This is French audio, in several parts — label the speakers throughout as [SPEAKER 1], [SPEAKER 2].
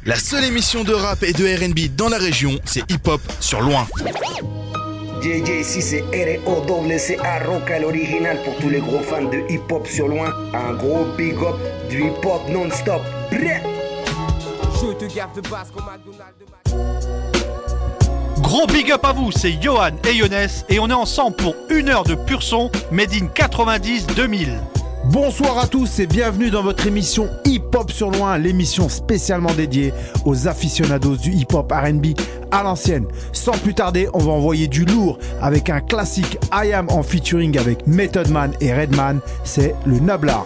[SPEAKER 1] La seule émission de rap et de R&B dans la région, c'est Hip Hop sur Loin.
[SPEAKER 2] JJ, ici c'est ROCA, Roca l'original pour tous les gros fans de Hip Hop sur Loin. Un gros big up du hip hop non-stop. Brrr.
[SPEAKER 3] Gros big up à vous, c'est Johan et Younes et on est ensemble pour 1 heure de pur son Made in 90-2000.
[SPEAKER 4] Bonsoir à tous et bienvenue dans votre émission Hip Hop sur Loin, l'émission spécialement dédiée aux aficionados du hip hop R&B à l'ancienne. Sans plus tarder, on va envoyer du lourd avec un classique I Am en featuring avec Method Man et Redman, c'est le Nabla.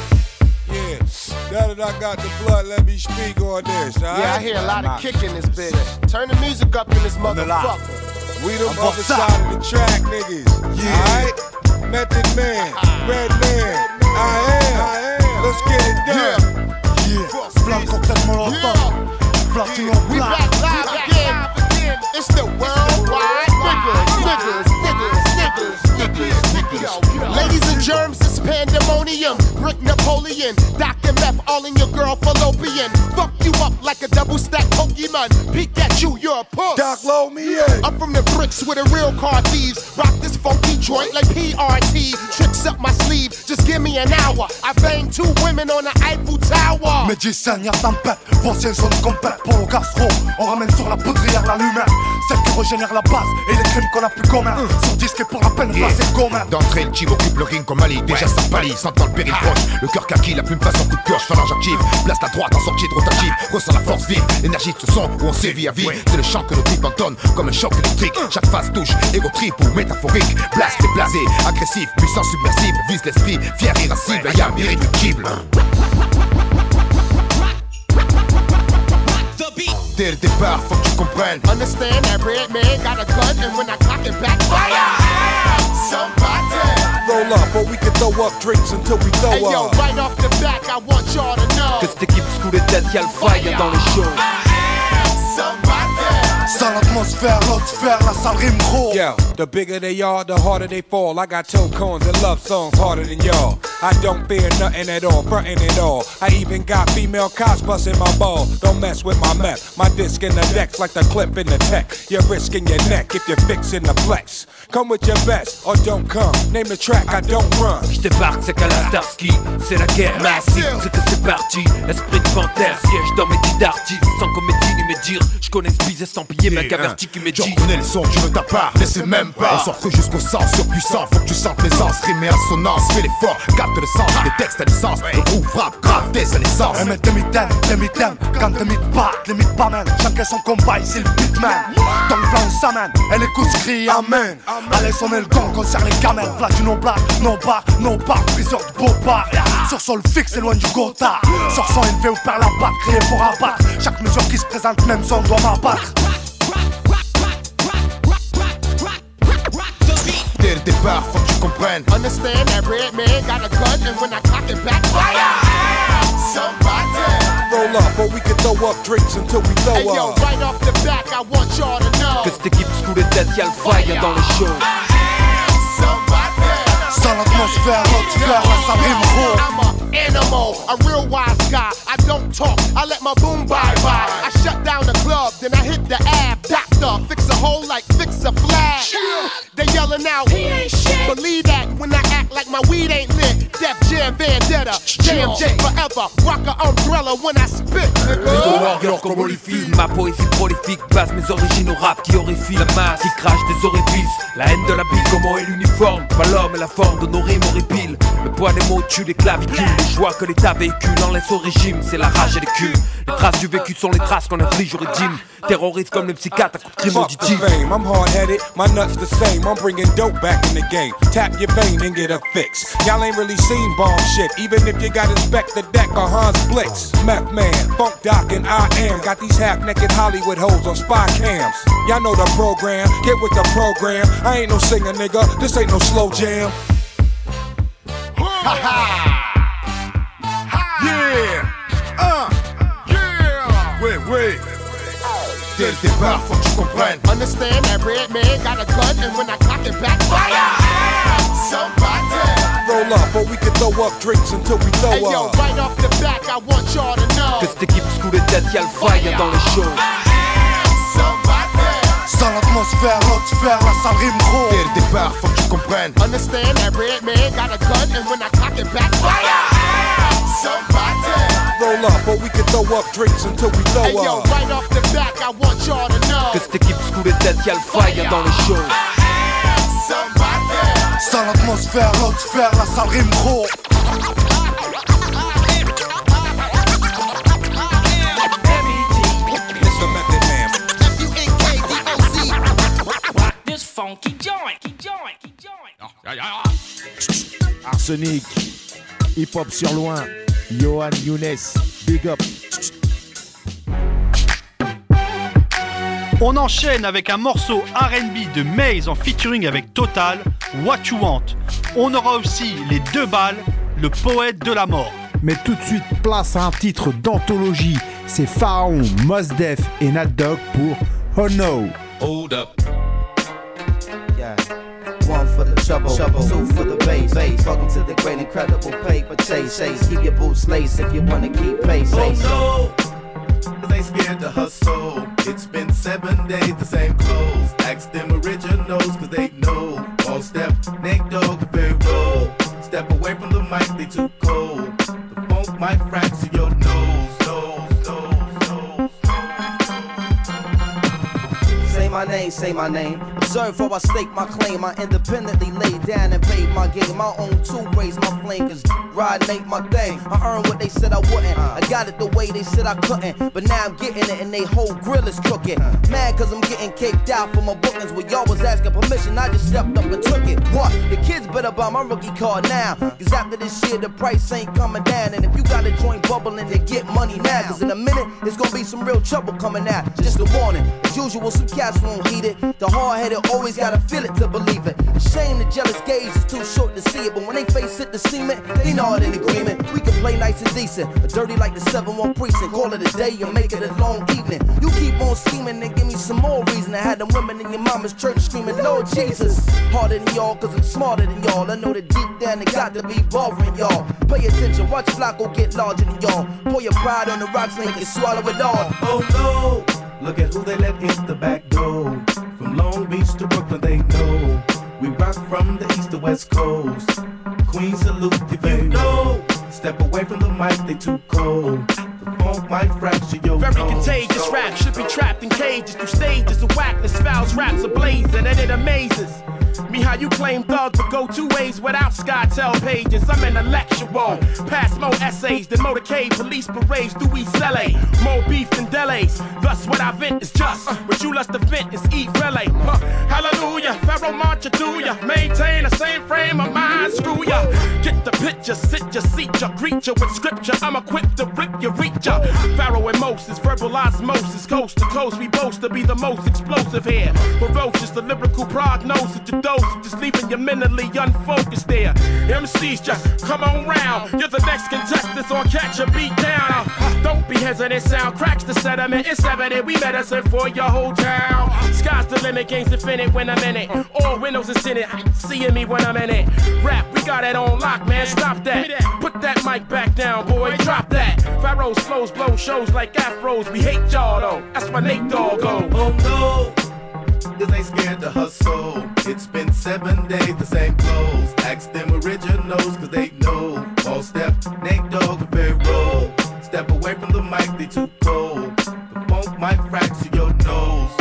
[SPEAKER 5] Now that I got the blood, let me speak on this, all right?
[SPEAKER 6] Yeah, I hear a lot of kick in this bitch. Turn the music up in this motherfucker.
[SPEAKER 5] We the other side of the track, niggas. Yeah. Alright? Method Man, Redman, I am. Let's get it done.
[SPEAKER 4] Yeah, Flamme cocktail molotov. Platinum
[SPEAKER 6] We back live again. It's the worldwide niggas. Ladies and germs, it's pandemonium. Brick Napoleon, Dr. Meth, all in your girl fallopian. Fuck you up like a double stack Pokemon. Peek at you, you're a puss.
[SPEAKER 5] Doc, load me in.
[SPEAKER 6] I'm from the bricks with the real car thieves. Rock this funky joint like PRT. Tricks up my sleeve, just give me an hour. I banged 2 women on the Eiffel Tower.
[SPEAKER 7] Médicine, y'a tempête, voici zone complète pour le gastro. On ramène sur la poudrière la lumière, celle qui régénère la base et les crimes qu'on a plus communs. Sur disque et pour la peine, passer commun.
[SPEAKER 8] D'entrée, le team occupe le ring comme Ali. Déjà ça pâlit, sentant le péril proche. Le cœur kaki, la plume face en coup de pioche, phalange active. Place la droite en sortie de rotative. Ressent la force vive, l'énergie de ce son où on sévit à vie. C'est le chant que nos types entonnent comme un choc électrique. Chaque phase touche, égo trip ou métaphorique. Blast et blasé, agressif, puissant submersible. Vise l'esprit, fier irascible, I am irréductible. Dès le départ, faut que tu comprennes.
[SPEAKER 6] Understand that red man got a gun, and when I cock it back, fire! Somebody!
[SPEAKER 5] Roll up, or we can throw up drinks until we throw
[SPEAKER 6] Hey yo,
[SPEAKER 5] up.
[SPEAKER 6] right off the back, I want y'all to know.
[SPEAKER 9] Que cette équipe school est tête, y'a le fire dans les shows.
[SPEAKER 6] Somebody!
[SPEAKER 7] Sans l'atmosphère, l'autre sphère, la salle rime gros.
[SPEAKER 5] Yo, the bigger they are, the harder they fall. I got toe cones and love songs harder than y'all. I don't fear nothing at all, frontin' at all. I even got female cops busting my ball. Don't mess with my meth. My disc in the decks like the clip in the tech. You're risking your neck if you're fixing the flex. Come with your best or don't come. Name the track, I don't run.
[SPEAKER 9] J'débarque, c'est qu'à la Starsky, c'est la guerre massive, c'est que c'est parti. Esprit de panthère, siège dans mes titres d'artistes. Sans comédie ni médire, j'connais ce bise estampillé, mec averti qui m'est
[SPEAKER 8] Tu
[SPEAKER 9] dit.
[SPEAKER 8] reconnais le son, tu veux ta part, laissez même pas. On sort cru jusqu'au sang, surpuissant, faut que tu sentes l'aisance. Rime et assonance, fais l'effort, capte le sens. Les textes à l'essence, le groupe frappe, grave dès sa naissance.
[SPEAKER 7] Un mec de mitaine, quand te mythes pas, les mythes pas man. Chacun son combat, c'est le beatman. Ton flan s'amène, elle écoute, crie amen. Allez sonner le gong, concerne les camels. Plat du no-black, no-bar, briseur de beau bar. Sur sol fixe, c'est loin du gotha. Sur son élevé ou perd la batte, crier pour abattre. Chaque mesure qui se présente, même son doit m'abattre.
[SPEAKER 8] Dès le départ, faut que tu comprennes.
[SPEAKER 6] Understand that red man got a gun, and when I cock it back, fire! Somebody!
[SPEAKER 5] Roll up, or we can throw up drinks until we throw
[SPEAKER 6] Hey yo,
[SPEAKER 5] up.
[SPEAKER 6] right off the back, I want y'all to know.
[SPEAKER 9] Que cette équipe school est tête, y'a le fire dans les shows.
[SPEAKER 6] Somebody!
[SPEAKER 7] Sans l'atmosphère, l'autre sphère, la salle rime gros.
[SPEAKER 6] I'm a animal, a real wise guy. I don't talk, I let my boom bye. I shut down the club, then I hit the ab. Doctor, fix a hole like fix a flag. They yelling out, he ain't shit. Believe that when I act like my weed ain't lit. Def Jam Vendetta, JMJ forever. Rock a umbrella when I spit, nigga.
[SPEAKER 9] Warrior comme Holyfield, ma poésie prolifique base mes origines au rap qui horrifie la masse qui crache des orifices. La haine de la bille, comment est l'uniforme. Pas l'homme et la forme de nos rimes horripiles. Le poids des mots tue les clavicules. Les joies que l'État véhicule en laisse au régime, c'est la rage et les culs. Les traces du vécu sont les traces qu'on inflige au régime. Terroriste comme les psychiatres à coups de crime
[SPEAKER 5] Fuck the
[SPEAKER 9] auditif.
[SPEAKER 5] fame, I'm hard-headed, my nuts the same. I'm bringing dope back in the game. Tap your vein and get a fix. Y'all ain't really seen bomb shit, even if you got Inspect the Deck or Hans Blitz. Meth Man, Funk Doc, and I Am got these half-naked Hollywood hoes on spy cams. Y'all know the program, get with the program. I ain't no singer, nigga, this ain't no slow jam.
[SPEAKER 8] Yeah, yeah. Wait. Dès le départ, faut que tu comprennes.
[SPEAKER 6] Understand that red man got a gun, and when I cock it back, fire! Somebody!
[SPEAKER 5] Roll up, or we can throw up drinks until we throw
[SPEAKER 6] Hey yo,
[SPEAKER 5] up.
[SPEAKER 6] right off the back, I want y'all to know.
[SPEAKER 9] Que cette équipe sous les têtes, y'a le fire dans les shows.
[SPEAKER 7] Sans l'atmosphère, l'atmosphère, la salle rime gros.
[SPEAKER 8] Dès le départ, faut que tu comprennes.
[SPEAKER 6] Understand that red man got a gun, and when I cock it back, fire! Somebody!
[SPEAKER 5] Roll up, or we can throw up drinks until we throw
[SPEAKER 6] Hey yo,
[SPEAKER 5] up.
[SPEAKER 6] right off the back, I want y'all to know.
[SPEAKER 9] Que cette équipe sous les têtes, y'a le fire dans les shows.
[SPEAKER 7] Sans l'atmosphère, l'atmosphère, la salle rime gros.
[SPEAKER 5] It's the Method Man.
[SPEAKER 10] This funky joint.
[SPEAKER 4] Arsenic, Hip Hop sur loin, Yohan Younes, big up.
[SPEAKER 3] On enchaîne avec un morceau R&B de Maze en featuring avec Total, What You Want. On aura aussi les 2 balles, le poète de la mort.
[SPEAKER 4] Mais tout de suite, place à un titre d'anthologie. C'est Pharaon, Mos Def et Nat Dogg pour Oh No.
[SPEAKER 9] Hold up.
[SPEAKER 11] Yeah. One for the trouble, two for the bass. Welcome to the great incredible paper chase. Keep your boots laced if you wanna keep pace.
[SPEAKER 12] Oh no, they scared to hustle. It's been 7 days, the same clothes. Ask them originals, cause they know. All step, Nate Dogg, very roll. Step away from the mic, they too cold. The funk might fracture your nose.
[SPEAKER 11] Say my name. Observe how I stake my claim. I independently laid down and paid my game. My own two raised my flame, cause ride ain't my thing. I earned what they said I wouldn't. I got it the way they said I couldn't. But now I'm getting it and they whole grill is crooked. Mad cause I'm getting kicked out for my bookings. Where y'all was asking permission, I just stepped up and took it. What? The kids better buy my rookie card now. Cause after this year the price ain't coming down. And if you got a joint bubbling, then get money now. Cause in a minute, it's gonna be some real trouble coming out. Just a warning. As usual, some cats won't heed it. The hard-headed always gotta feel it to believe it. A shame the jealous gaze is too short to see it. But when they face it, the cement, they nod in agreement. We can play nice and decent, but dirty like the 7-1 precinct. Call it a day and make it a long evening. You keep on scheming and give me some more reason. I had them women in your mama's church screaming, Lord Jesus. Harder than y'all, cause I'm smarter than y'all. I know that deep down it got to be bothering y'all. Pay attention, watch Flacco get larger than y'all. Pour your pride on the rocks, make it swallow it all.
[SPEAKER 12] Oh no, look at who they let in the back door. From Long Beach to Brooklyn, they know we rock from the east to west coast. Queen salute you, baby. You know, step away from the mic, they too cold. The funk might fracture your
[SPEAKER 13] Very
[SPEAKER 12] nose.
[SPEAKER 13] contagious rap should be trapped in cages. Through stages of whackness, fouls, raps ablazing, and it amazes me how you claim thugs but go 2 ways without SkyTel pages. I'm intellectual, pass more essays than motorcade, police parades, do we sell a more beef than delays. Thus what I vent is just what you lust to vent is eat relay. Hallelujah, Pharaoh march you to ya, maintain the same frame of mind, screw ya. Get the picture, sit ya, seat ya, greet ya with scripture. I'm equipped to rip ya, reach ya. Pharaoh and Moses, verbal osmosis, coast to coast, we boast to be the most explosive here. Ferocious, the lyrical prognosis, the dose, just leaving you mentally unfocused there. MCs just come on round, you're the next contestant on Catch a Beat Down. Don't be hesitant, sound cracks the sediment, it's evident we medicine for your whole town. Sky's the limit, game's infinite when I'm in it. All windows is in it, seeing me when I'm in it. Rap, we got it on lock, man, stop that. Put that mic back down, boy, drop that. Pharaoh's flows blow shows like afros, we hate y'all though, that's my Nate Dogg go.
[SPEAKER 12] Oh no, cause they scared to hustle. It's been 7 days, the same clothes. Ask them originals, cause they know. All step, Nate Dogg, very roll. Step away from the mic, they too cold. The funk might fracture your nose.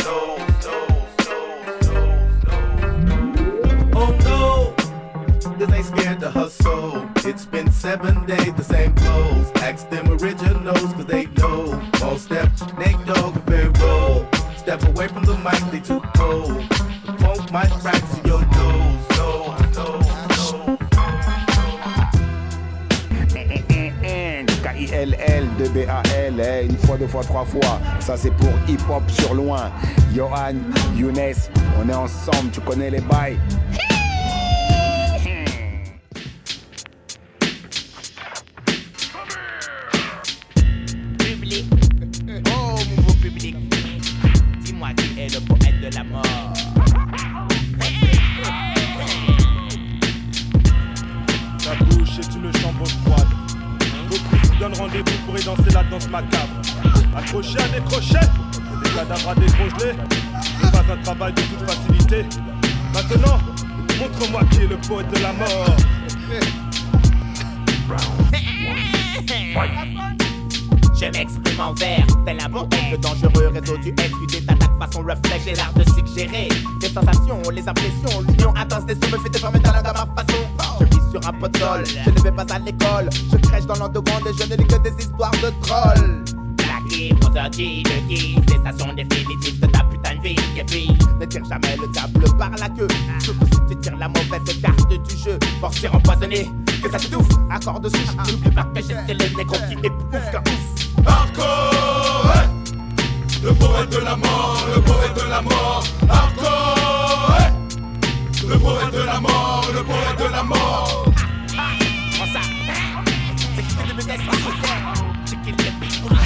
[SPEAKER 12] Oh no, cause they scared to hustle. It's been 7 days, the same clothes. Ask them originals, cause they know. All step, Nate Dogg, very roll. Step away from the mic, they too cold. The funk might fracture your nose.
[SPEAKER 14] K-I-L-L, 2-B-A-L, une fois, 2 fois, 3 fois. Ça c'est pour Hip Hop sur loin. Yohan, Younes, on est ensemble, tu connais les bails.
[SPEAKER 10] Public. Oh mon beau public.
[SPEAKER 15] moi qui est le poète de la mort.
[SPEAKER 16] Ta bouche est une chambre froide. Beaucoup se donnent rendez-vous pour y danser la danse macabre. Accroché à des crochets, des cadavres à décongeler. C'est pas un travail de toute facilité. Maintenant, montre-moi qui est le poète de la mort.
[SPEAKER 15] Je m'exprime en vers, tel un poète, le dangereux réseau du SUD t'attaque façon reflet. J'ai l'art de suggérer des sensations, les impressions, l'union intense des sons me fait déformer ta langue à ma façon. Je vis sur un potol, je ne vais pas à l'école, je crèche dans l'underground et je ne lis que des histoires de trolls. Blacky, prosody, de guise, cessation définitive de ta putain de vie. Et puis, ne tire jamais le diable par la queue, surtout si tu tires la mauvaise carte du jeu. Morsure empoisonnée, que ça t'étouffe, accord de souche, n'oublie pas que j'ai les négros qui épouffent qu'un ouf.
[SPEAKER 17] Hardcore, hey, le poète de la mort, le poète de la mort. Hardcore, hey, le poète de la mort, le poète de la mort.
[SPEAKER 15] Prends ça, c'est qui fait de me tester, c'est qui le pique pour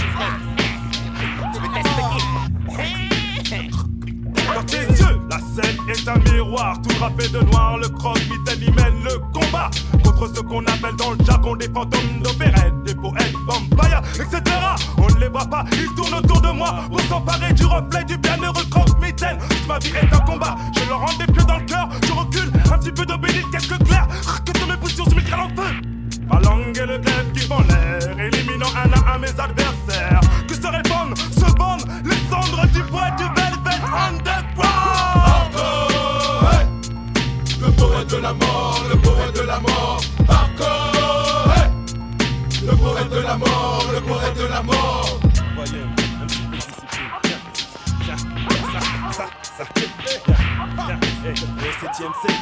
[SPEAKER 16] Dans tes yeux, la scène est un miroir. Tout drapé de noir, le croque-mitaine y mène le combat contre ce qu'on appelle dans le jargon des fantômes d'opérette, des poètes, vampires, etc. On ne les voit pas, ils tournent autour de moi pour s'emparer du reflet du bienheureux croque-mitaine. Toute ma vie est un combat, je leur rends des pieds dans le cœur. Je recule, un petit peu d'obélisque, quelques clairs. Que ton ébullition se m'écrase en feu. Ma langue est le glaive qui fend l'air, éliminant un à un mes adversaires. Que se répandent, se bandent les cendres du poète du Velvet Underground.
[SPEAKER 17] Hardcore, hey, le poète de la mort, le poète de la mort. Hardcore, hey, le poète de la mort, le poète de la mort.
[SPEAKER 16] Voyez, un petit peu discipliné. Tiens, ça. Tiens, 7ème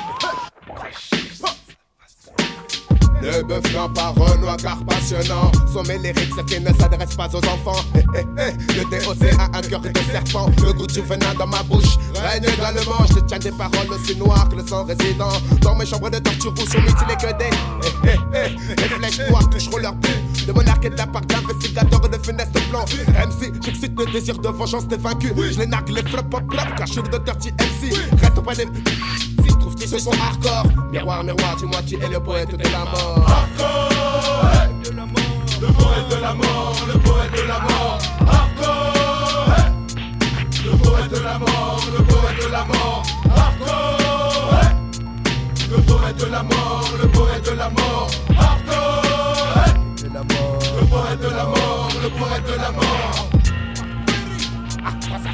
[SPEAKER 17] Le bœuf d'un Renoir car passionnant. Sont mes lyriques, ce qui ne s'adresse pas aux enfants. Le DOC a un cœur de serpent. Le goût du venin dans ma bouche règne également. Je tiens des paroles aussi noires que le sang résident. Dans mes chambres de torture où sont mutilés que des flèches noires toucheront leur but. De monarque et de la part d'investigateurs de funeste plan. MC, j'excite le désir de vengeance des vaincus. Je les nargue les flop pop pop car je suis le Dirty MC. Reste pas des... Trouve-t-il ce son hardcore? Miroir, miroir, dis-moi qui est le poète de la mort. Hardcore, hey, le poète de la mort, le poète de la mort. Hardcore, hey, le poète de la mort, le poète de la mort. Hardcore, hey, le poète de la mort, le poète de la mort. Hardcore, hey, le poète de la mort, le poète de la mort. Ah, quoi ça?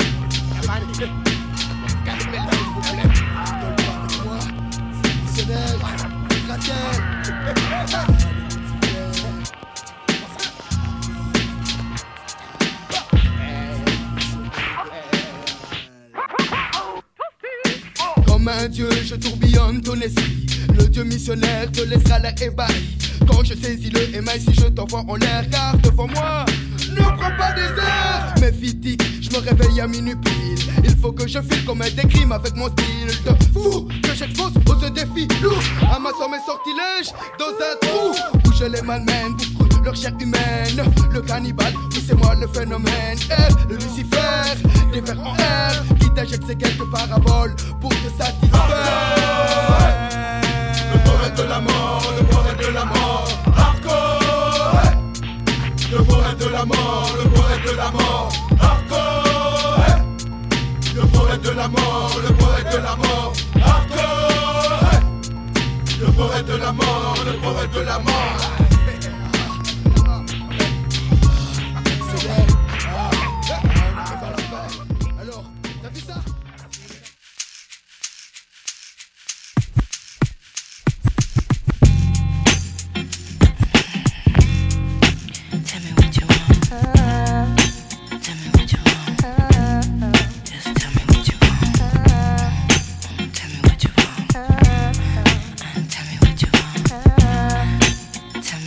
[SPEAKER 18] Comme un dieu, je tourbillonne ton esprit. Le dieu missionnaire te laissera l'air ébahi. Quand je saisis le MI, si je t'envoie en l'air, car devant moi, ne prends pas des airs. Mais physique, je me réveille à minuit pile. Il faut que je file comme un des crimes avec mon style de fou que j'expose aux défis lourds. Amassant mes sortilèges dans un trou où je les malmène pour leur chair humaine. Le cannibale, oui c'est moi le phénomène. Le Lucifer, des vers en air qui t'injecte ces quelques paraboles pour te satisfaire.
[SPEAKER 17] Le poète de la mort, le poète de la mort. Hardcore, hey, le poète de la mort, le poète de la mort. Hardcore, hey, le poète de la mort, le poète de la mort. Hardcore, hey, le poète de la mort, le poète de la mort.
[SPEAKER 18] Alors, t'as vu ça?
[SPEAKER 19] Tell me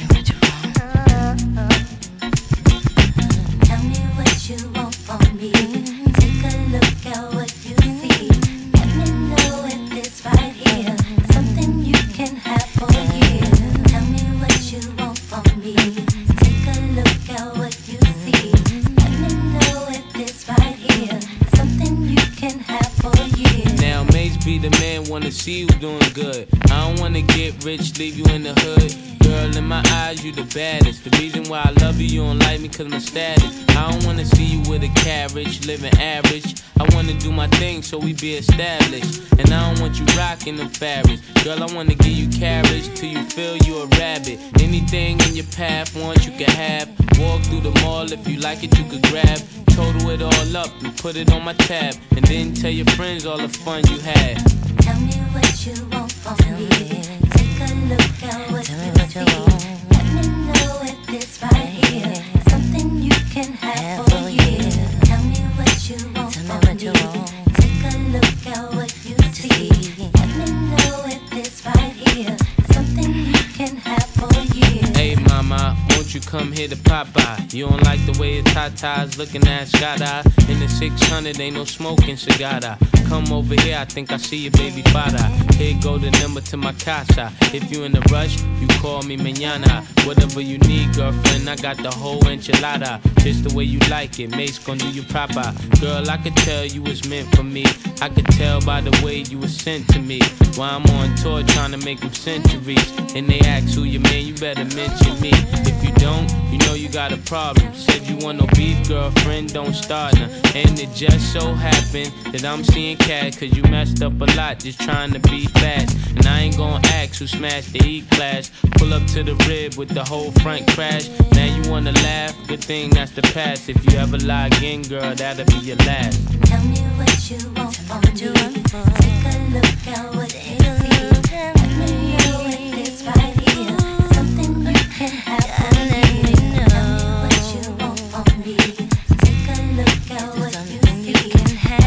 [SPEAKER 19] wanna see you doing good. I don't wanna get rich, leave you in the hood. Girl, in my eyes, you the baddest. The reason why I love you, you don't like me cause my status. I don't wanna see you with a carriage, living average. I wanna do my thing so we be established. And I don't want you rocking the fabric. Girl, I wanna give you carriage till you feel you a rabbit. Anything in your path, want you can have. Walk through the mall, if you like it, you could grab. Total it all up and put it on my tab. And then tell your friends all the fun you had.
[SPEAKER 20] Tell me what you want from me. Take a look at what you see. Let me know if this right here is something you can have for a year. Tell me what you want from me. Take a look at what you see. Let me know if this right here is something you can have for a year.
[SPEAKER 19] Hey mama, won't you come here to Popeye? You don't like the way your tatas looking at Scott-Eye. In the 600 ain't no smoking cigar. Come over here, I think I see your baby father. Here go the number to my casa. If you in a rush, you call me mañana. Whatever you need, girlfriend, I got the whole enchilada. Just the way you like it, mate's gon' do you proper. Girl, I could tell you was meant for me. I could tell by the way you was sent to me. While I'm on tour trying to make them centuries. And they ask who you man, you better mention me. If you don't, you know you got a problem. Said you want no beef, girlfriend, don't start now. And it just so happened that I'm seeing cat, cause you messed up a lot just trying to be fast. And I ain't gon' ask who smashed the E-class. Pull up to the rib with the whole front crash. Now you wanna laugh, good thing that's the past. If you ever lie again, girl, that'll be your last.
[SPEAKER 20] Tell me what you want from me. Take a look at what you see. Let me know if it's right here. Something you can have for me. Tell me what you want from me. Take a look at what you see. Let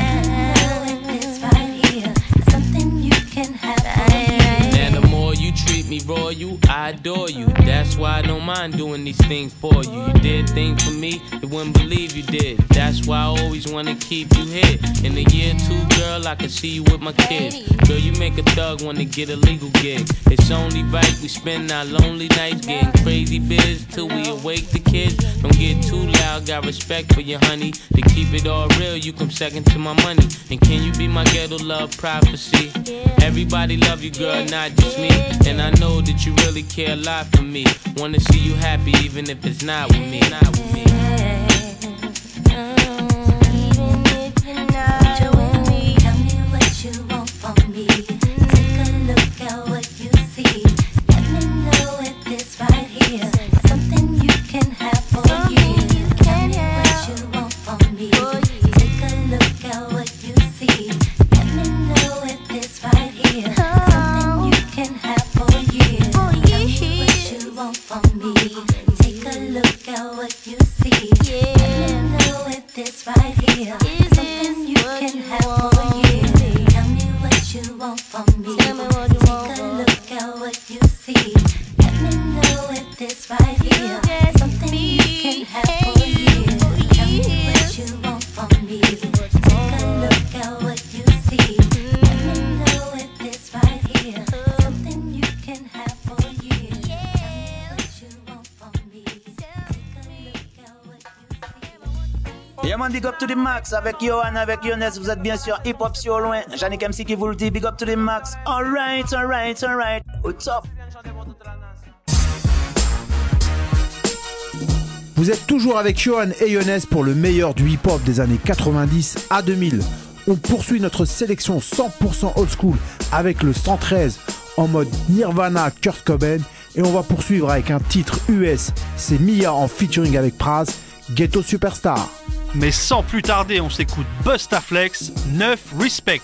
[SPEAKER 20] me know if it's right here. Something you can have for me.
[SPEAKER 19] Now the more you treat me royal, I adore you. That's why I don't mind doing these things for you. You did things for me, you wouldn't believe you did. That's why I always wanna keep you here. In a year or two, girl, I can see you with my kids. Girl, you make a thug wanna get a legal gig. It's only right we spend our lonely nights getting crazy biz till we awake the kids. Don't get too loud, got respect for you, honey. To keep it all real, you come second to my money. And can you be my ghetto love prophecy? Everybody love you, girl, not just me. And I know that you really care a lot for me. Wanna see you happy even if it's not with me. Not with me.
[SPEAKER 20] Tell me what you want from me. Take a look at what you see. Let me know if it's right here. Something you can have for a year. Tell me what you want from me. Take a look at what you see. Let me know if it's right here. Something you can have for a year. Tell me what you want from me. Take a look at what you see. Let me know if it's right here. Something you can have for a year. Tell me what you want from me. Take a look at what you see. Let me know if it's right here. Something you can have for a year. Tell me what you want from me. Take a look at what you see. Let me know if it's right here. Something you can have for a year. Tell me what you want from me. Take a look at what you see.
[SPEAKER 21] Yeah man, big up to the max avec Johan, avec Younes, vous êtes bien sûr Hip Hop sur loin. Yannick MC qui vous le dit, big up to the max. Alright, alright, alright. Au top.
[SPEAKER 4] Vous êtes toujours avec Johan et Younes pour le meilleur du hip-hop des années 90 à 2000. On poursuit notre sélection 100% old school avec le 113 en mode Nirvana, Kurt Cobain. Et on va poursuivre avec un titre US, c'est Mia en featuring avec Pras, Ghetto Superstar.
[SPEAKER 3] Mais sans plus tarder, on s'écoute Bustaflex, 9 Respect.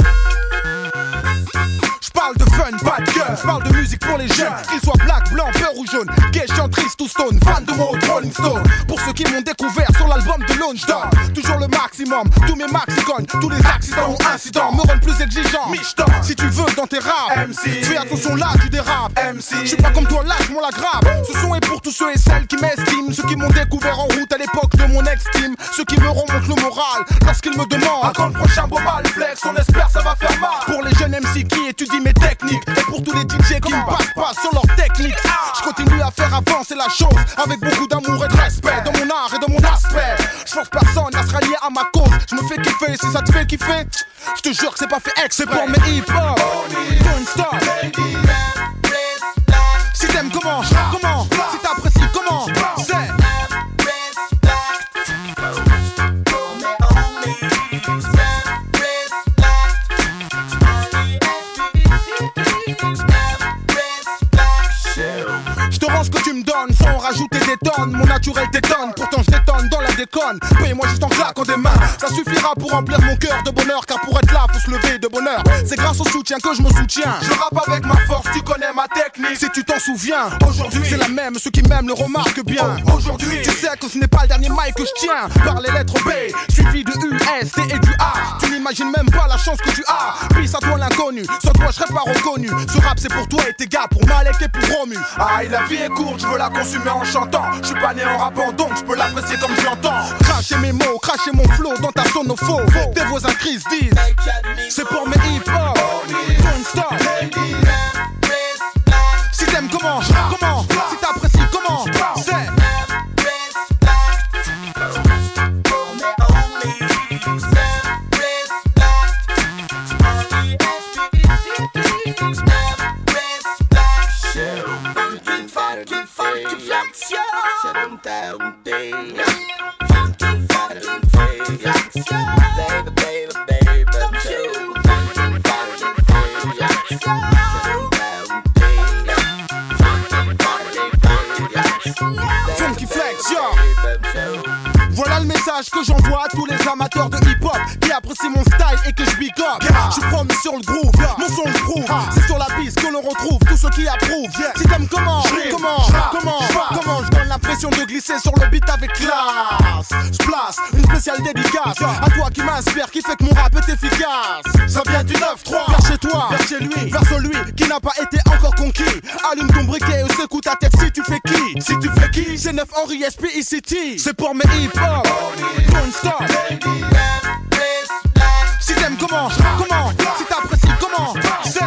[SPEAKER 22] J'parle de fun, pas de gueule, j'parle de musique pour les jeunes, qu'ils soient black, blanc, peur
[SPEAKER 1] ou jaune, gay, chant triste ou stone, fan de mode Rolling Stone. Pour ceux qui m'ont découvert sur l'album de Launchdown, toujours le maximum, tous mes maxi cognent, tous les accidents ou incidents me rendent plus exigeant. Michton, si tu veux dans tes raps, MC, fais attention là, tu dérapes. MC, je suis pas comme toi, lâche-moi la grappe. Ce son est pour tous ceux et celles qui m'estiment, ceux qui m'ont découvert en route à l'époque de mon ex-team, ceux qui me remontent le moral lorsqu'ils me demandent à quand le prochain Bobal Flex, on espère ça va faire mal. Pour les jeunes MC qui étudient mes techniques, et pour tous les DJ qui me passent pas sur leur technique, je continue à faire avancer la chose avec beaucoup d'amour et de respect dans mon art et dans mon aspect. Je force personne à se rallier à ma cause, je me fais kiffer, si ça te fait kiffer, je te jure que c'est pas fait exprès. C'est pour mes hip-hop, don't stop. Si t'aimes comment, si t'apprécies comment, c'est ce que tu me donnes sans rajouter des tonnes. Mon naturel t'étonne, pourtant je détonne dans la déconne. Paye-moi juste en claquant des mains, ça suffira pour remplir mon cœur de bonheur. Car pour être là faut se lever de bonheur. C'est grâce au soutien que je me soutiens. Je rappe avec ma force, tu connais ma technique. Si tu t'en souviens, aujourd'hui c'est la même. Ceux qui m'aiment le remarquent bien. Aujourd'hui tu sais que ce n'est pas le dernier mic que je tiens. Par les lettres B, suivi de U, S, T et du A. Tu n'imagines même pas la chance que tu as. Peace à toi l'inconnu, sans toi je serais pas reconnu. Ce rap c'est pour toi et tes gars, pour Malek et pour Romu. Aïe la vie est courte, je veux la consumer en chantant. Je suis pas né en rappant donc je peux l'apprécier comme j'entends. Cracher mes mots, cracher mon flow dans ta sonopho. Tes voisins Chris disent c'est pour mes hip-hop. Don't stop. Si t'aimes comment, si t'apprécies comment, c'est Funky Flex, yo. Voilà le message que j'envoie à tous les amateurs de hip-hop qui apprécient mon style et que je big up. Je suis promis sur le groove, mon son le prouve. C'est sur la piste que l'on retrouve tous ceux qui approuvent. Si t'aimes comment, je donne l'impression de glisser sur le beat avec classe. Je place une spéciale dédicace à toi qui m'inspire, qui fait que mon rap est efficace. Ça vient du 9-3, vers chez toi, vers chez lui, vers celui qui n'a pas été encore conquis. Allume ton briquet ou secoue ta tête si tu fais qui. Si tu fais qui, c'est 9 Henry SPICT. C'est pour mes hip-hop, don't stop. Si t'aimes comment, si t'apprécies comment, c'est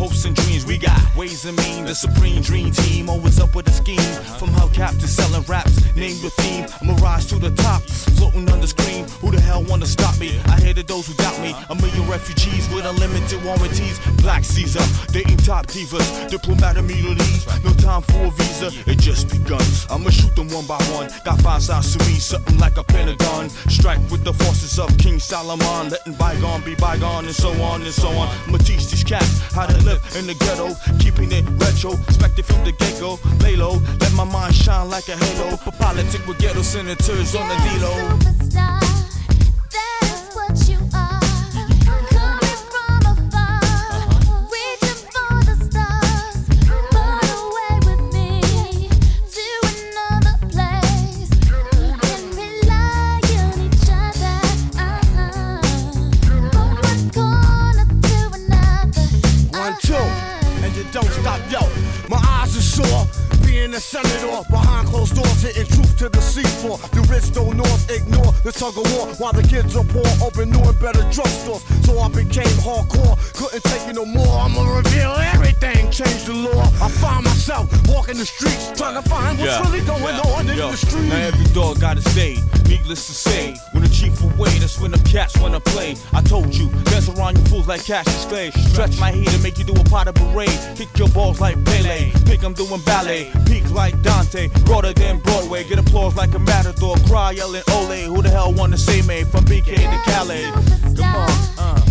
[SPEAKER 2] hopes and dreams. We got ways and means, the supreme dream team. Always up with a scheme. From hubcap to selling raps, name your theme. I'ma rise to the top, floating on the screen. Who the hell wanna stop me? I hated those who doubt me. A million refugees with unlimited warranties. Black Caesar, dating top divas. Diplomat immunities, no time for a visa. It just begun. I'ma shoot them one by one. Got 5 sides to me, something like a pentagon. Strike with the forces of King Solomon, letting bygone be bygone, and so on and so on. I'ma teach these cats how to live in the ghetto, keeping it retro, expected from the get-go. Lay low, let my mind shine like a halo. For politics with ghetto senators on the D-Lo.
[SPEAKER 6] Don't stop, yo. My eyes are sore. Being a senator behind closed doors, hitting truth to the seafloor. The rich don't north ignore the tug of war while the kids are poor, open new and better drugstores. So I became hardcore, couldn't take it no more. I'ma reveal everything, change the law. I find myself walking the streets, trying to find what's really going on in the streets.
[SPEAKER 2] Now every dog got his day, needless to say. When the chief away, that's when the cats wanna play. I told you, dance around you fools like Cassius Clay. Stretch my heat and make you do a pot of parade. Kick your balls like Pele, think I'm doing ballet. Peak like Dante, broader than Broadway. Get applause like a matador, cry yelling ole. Who the hell wanna say me from BK to Calais? Come on,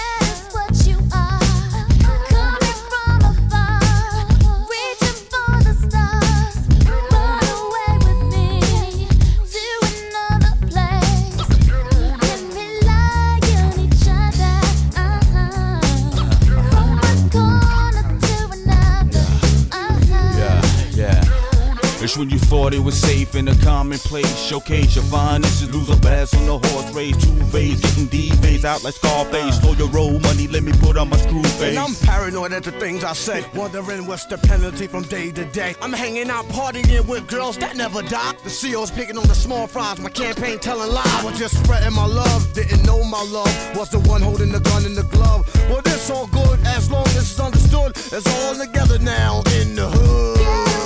[SPEAKER 2] It's when you thought it was safe in a commonplace. Showcase your finest, lose a pass on the horse race. 2 V's, getting D-V's out like Scarface. Slow your roll money, let me put on my screw face.
[SPEAKER 6] And I'm paranoid at the things I say, wondering what's the penalty from day to day. I'm hanging out partying with girls that never die. The CEO's picking on the small fries, my campaign telling lies. I was just spreading my love, didn't know my love was the one holding the gun in the glove. Well, this all good as long as it's understood. It's all together now in the hood.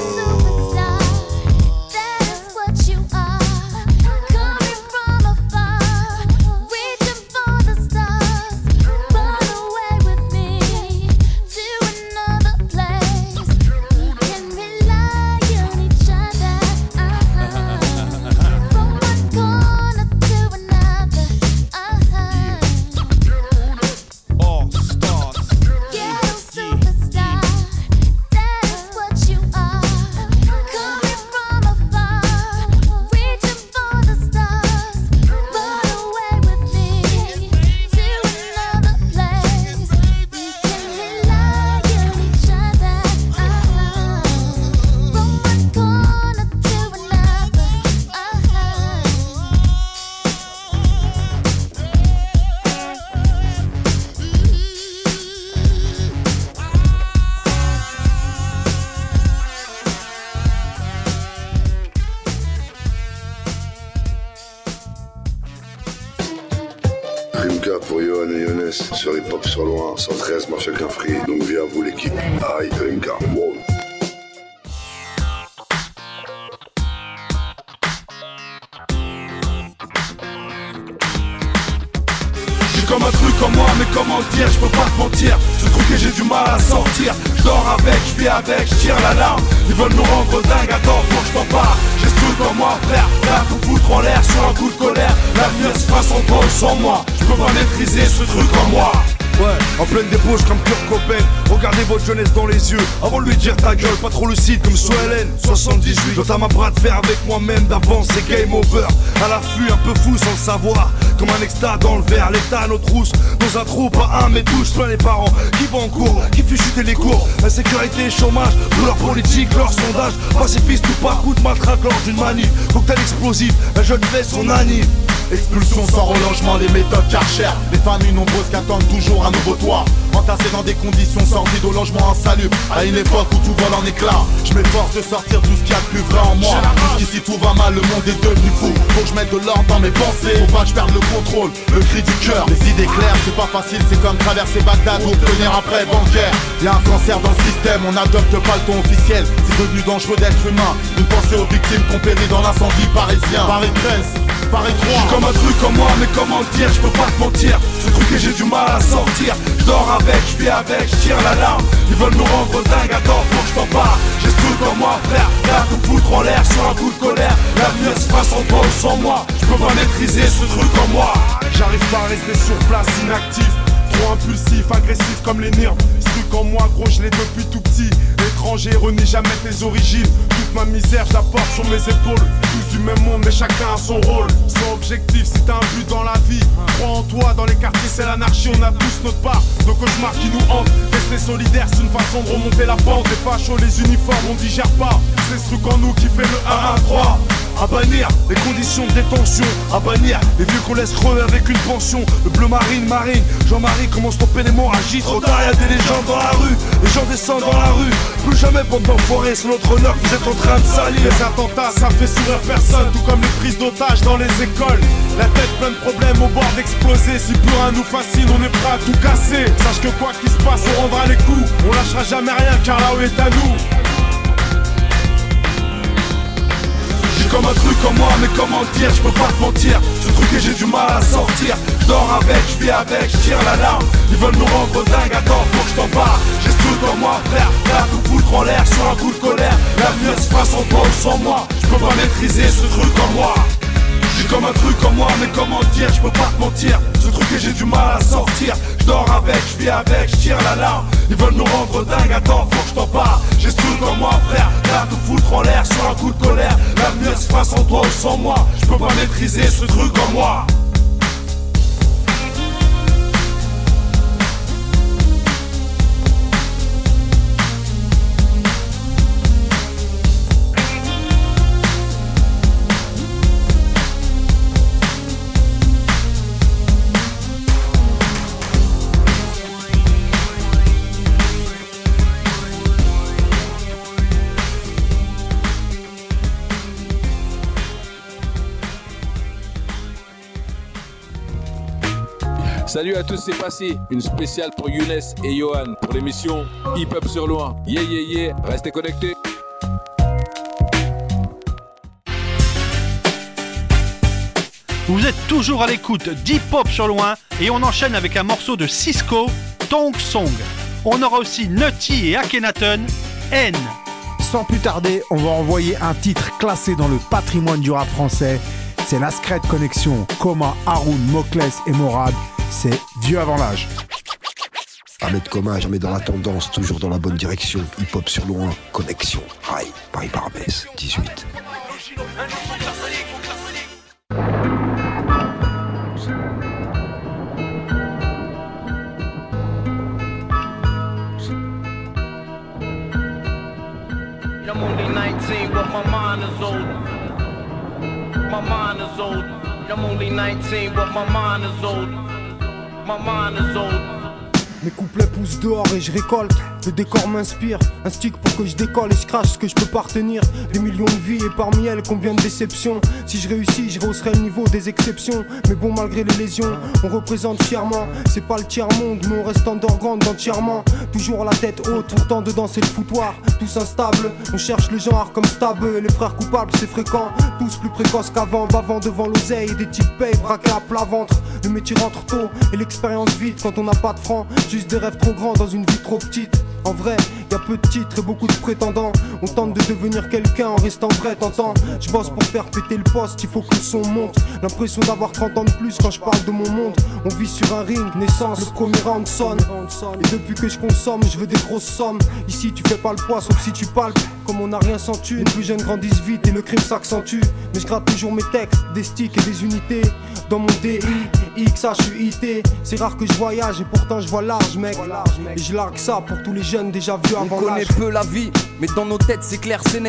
[SPEAKER 22] Pour Yohan et Younes sur Hip Hop sur loin, 113 Mafia Free. Donc viens à vous l'équipe. Aïe, Rimka, wow.
[SPEAKER 23] Comme un truc en moi, mais comment le dire, je peux pas te mentir. Ce truc que j'ai du mal à sortir. Je dors avec, je vis avec, je tire la larme. Ils veulent nous rendre dingue, attends, faut que je t'en parle. J'ai ce truc en moi, frère, là pour foutre en l'air sur un coup de colère. L'avenir se fera sans toi ou sans moi. Je peux pas maîtriser ce truc en moi.
[SPEAKER 24] Ouais, en pleine débauche comme Kurt Cobain. Regardez votre jeunesse dans les yeux avant de lui dire ta gueule, pas trop lucide comme Soelen 78. J'entame un bras de fer avec moi-même d'avance, c'est game over. À l'affût, un peu fou sans le savoir. Comme un extra dans le verre, l'état à nos trousses. Dans un trou, pas un mais tous, plein les parents qui vont en cours, qui fait chuter les cours. Insécurité, chômage, pour leur politique, leur sondage. Pacifiste ou pas, coup de matraque lors d'une manif. Cocktail explosif, la jeune fait son anime.
[SPEAKER 1] Expulsion sans relogement, les méthodes Karcher. Les familles nombreuses qui attendent toujours un nouveau toit. Entassés dans des conditions sordides au logement insalubre. À une époque où tout vole en éclats. Je m'efforce de sortir tout ce qu'il y a de plus vrai en moi. Jusqu'ici tout va mal, le monde est devenu fou. Faut que je mette de l'ordre dans mes pensées. Faut pas que je perde le contrôle, le cri du cœur. Les idées claires, c'est pas facile, c'est comme traverser Bagdad ou obtenir un prêt bancaire. Y'a un cancer dans le système, on n'adopte pas le ton officiel. C'est devenu dangereux d'être humain. Une pensée aux victimes qu'on périt dans l'incendie parisien. Paris 13, Paris 3.
[SPEAKER 23] J'suis comme un truc en moi, mais comment le dire, je peux pas te mentir. Ce truc que j'ai du mal à sortir. J'dors avec, j'vis avec, j'tire la larme. Ils veulent nous rendre dingue, attends, faut que je t'en parle. J'ai ce truc en moi, frère, là tout foutre en l'air sur un coup de colère. L'avenir se passe sans toi ou sans moi. J'peux pas maîtriser ce truc en moi.
[SPEAKER 16] J'arrive pas à rester sur place inactif. Trop impulsif, agressif comme les nerfs. Ce truc en moi, gros, je l'ai depuis tout petit. Étranger, renie jamais tes origines. Toute ma misère, je la porte sur mes épaules. Tous du même monde, mais chacun a son rôle. Sans objectif, si t'as un but dans la vie, crois en toi, dans les quartiers c'est l'anarchie. On a tous notre part, nos cauchemars qui nous hantent. Rester solidaire, c'est une façon de remonter la pente. Les fachos, les uniformes, on digère pas. C'est ce truc en nous qui fait le 1-1-3.
[SPEAKER 23] À bannir les conditions de détention, à bannir les vieux qu'on laisse crever avec une pension. Le bleu marine, Jean-Marie commence ton pénément, agit trop tard, y'a des légendes dans la rue. Les gens descendent dans la rue, plus jamais bande d'enfoirés, c'est notre honneur que vous êtes en train de salir.
[SPEAKER 16] Les attentats, ça fait sourire personne, tout comme les prises d'otages dans les écoles. La tête plein de problèmes au bord d'exploser. Si plus rien nous fascine, on est prêt à tout casser. Sache que quoi qu'il se passe, on rendra les coups. On lâchera jamais rien car là où est à nous.
[SPEAKER 23] J'ai comme un truc en moi, mais comment le dire, je peux pas te mentir. Ce truc que j'ai du mal à sortir. J'dors avec, j'vis avec, j'tire la larme. Ils veulent nous rendre dingue, attends, faut que je t'en parle. J'ai ce truc en moi, frère, là tout foutre en l'air sur un coup de colère. L'avenir se passe sans toi ou sans moi. Je peux pas maîtriser ce truc en moi. J'ai comme un truc en moi, mais comment le dire, je peux pas te mentir. Ce truc que j'ai du mal à sortir. J'dors avec, j'vis avec, j'tire la larme. Ils veulent nous rendre dingue, attends, faut que je t'en parle. J'ai ce truc en moi, frère, là tout foutre en l'air sur un coup de colère. L'avenir se passe sans toi ou sans moi. Je peux pas maîtriser ce truc en moi.
[SPEAKER 5] Salut à tous, c'est passé. Une spéciale pour Younes et Johan pour l'émission Hip Hop sur Loin. Yeah, yeah, yeah, restez connectés.
[SPEAKER 3] Vous êtes toujours à l'écoute d'Hip Hop sur Loin et on enchaîne avec un morceau de Cisco, Tong Song. On aura aussi Nutty et Akhenaton, N.
[SPEAKER 4] Sans plus tarder, on va envoyer un titre classé dans le patrimoine du rap français. C'est la Secret Connection, Coma, Haroun, Mokles et Morad. C'est Dieu avant l'âge.
[SPEAKER 7] Ahmed Coma, jamais dans la tendance, toujours dans la bonne direction. Hip-hop sur Loin, connexion. Aïe, Paris Parabès, 18.
[SPEAKER 8] I'm only 19, but my mind is old. My mind is old. I'm only 19, but my mind is old. My mind is old.
[SPEAKER 9] Mes couplets poussent dehors et je récolte. Le décor m'inspire, un stick pour que je décolle et je crache ce que je peux pas retenir. Des millions de vies et parmi elles combien de déceptions. Si je réussis, je rehausserai le niveau des exceptions. Mais bon, malgré les lésions, on représente fièrement. C'est pas le tiers-monde, mais on reste underground entièrement. Toujours la tête haute, pourtant dedans c'est le foutoir. Tous instables, on cherche le genre comme Stab. Les frères coupables c'est fréquent, tous plus précoces qu'avant. Bavant devant l'oseille, des types payent, braqués à plat ventre. Le métier rentre tôt et l'expérience vite quand on n'a pas de francs. Juste des rêves trop grands dans une vie trop petite. En vrai, y a peu de titres et beaucoup de prétendants. On tente de devenir quelqu'un en restant vrai, t'entends. Je bosse pour faire péter le poste, il faut que le son monte. L'impression d'avoir 30 ans de plus quand je parle de mon monde. On vit sur un ring, naissance, le premier round sonne. Et depuis que je consomme, je veux des grosses sommes. Ici tu fais pas le poids sauf si tu palpes. Comme on n'a rien sans thune, les plus jeunes grandissent vite et le crime s'accentue. Mais je gratte toujours mes textes, des sticks et des unités. Dans mon DI, XHUIT. C'est rare que je voyage et pourtant je vois large mec. Et je largue ça pour tous les jeunes déjà vus avant l'âge.
[SPEAKER 25] On connaît peu la vie, mais dans nos têtes c'est clair, c'est net. Pas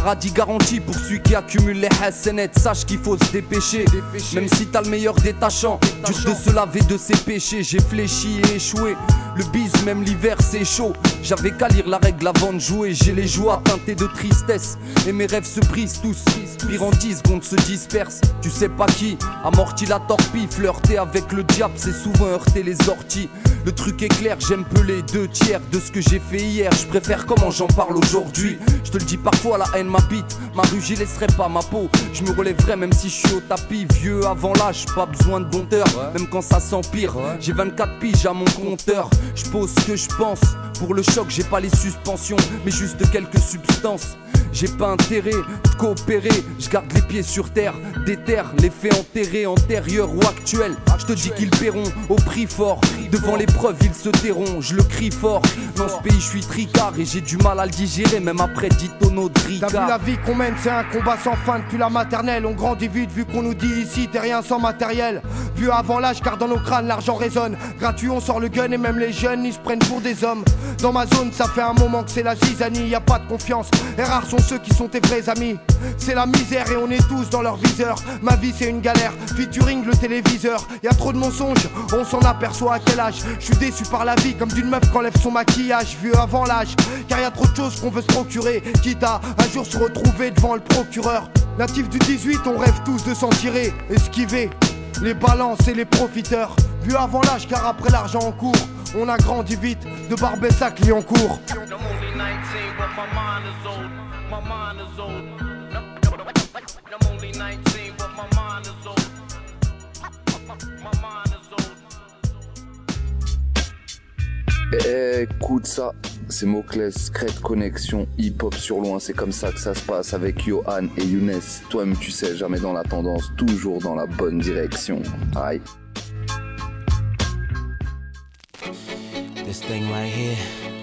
[SPEAKER 11] paradis garanti pour celui qui accumule les hassanettes. Sache qu'il faut se dépêcher, même si t'as le meilleur détachant. Dur de se laver de ses péchés. J'ai fléchi et échoué. Le bise, même l'hiver c'est chaud. J'avais qu'à lire la règle avant de jouer. J'ai les joies teintées de tristesse et mes rêves se brisent tous. Pire en 10 secondes se dispersent. Tu sais pas qui amortit la torpille. Flirter avec le diable c'est souvent heurter les orties. Le truc est clair, j'aime peu les 2/3 de ce que j'ai fait hier. Je préfère comment j'en parle aujourd'hui. Je te le dis parfois, la haine m'habite. Ma rue j'y laisserai pas ma peau. Je me relèverai même si je suis au tapis. Vieux avant l'âge, pas besoin de dompteur. Même quand ça s'empire. J'ai 24 piges à mon compteur. Je pose ce que je pense. Pour le choc j'ai pas les suspensions, mais juste quelques substances. J'ai pas intérêt de coopérer. Je garde les pieds sur terre. Déterre les faits enterrés, antérieurs ou actuels. Je te dis qu'ils paieront au prix fort. Devant l'épreuve ils se tairont. Je le crie fort. Dans ce pays je suis tricard et j'ai du mal à le digérer. Même après 10 tonneaux de ricard.
[SPEAKER 9] T'as vu la vie qu'on mène, c'est un combat sans fin. Depuis la maternelle on grandit vite. Vu qu'on nous dit ici t'es rien sans matériel. Vu avant l'âge car dans nos crânes l'argent résonne. Gratuit on sort le gun et même les jeunes ils se prennent pour des hommes. Dans ma zone ça fait un moment que c'est la zizanie. Y a pas de confiance et rares sont ceux qui sont tes vrais amis. C'est la misère et on est tous dans leur viseur. Ma vie c'est une galère, featuring le téléviseur. Y'a trop de mensonges, on s'en aperçoit à quel âge. Je suis déçu par la vie comme d'une meuf qu'enlève son maquillage. Vieux avant l'âge, car y a trop de choses qu'on veut se procurer. Quitte à un jour se retrouver devant le procureur. Natif du 18, on rêve tous de s'en tirer. Esquiver les balances et les profiteurs. Vieux avant l'âge car après l'argent en cours. On a grandi vite de Barbès à Clignancourt.
[SPEAKER 12] Écoute ça, c'est Moclès, Crête Connexion, hip-hop sur loin, c'est comme ça que ça se passe avec Johan et Younes. Toi-même tu sais, jamais dans la tendance, toujours dans la bonne direction. Aïe.
[SPEAKER 13] This thing right here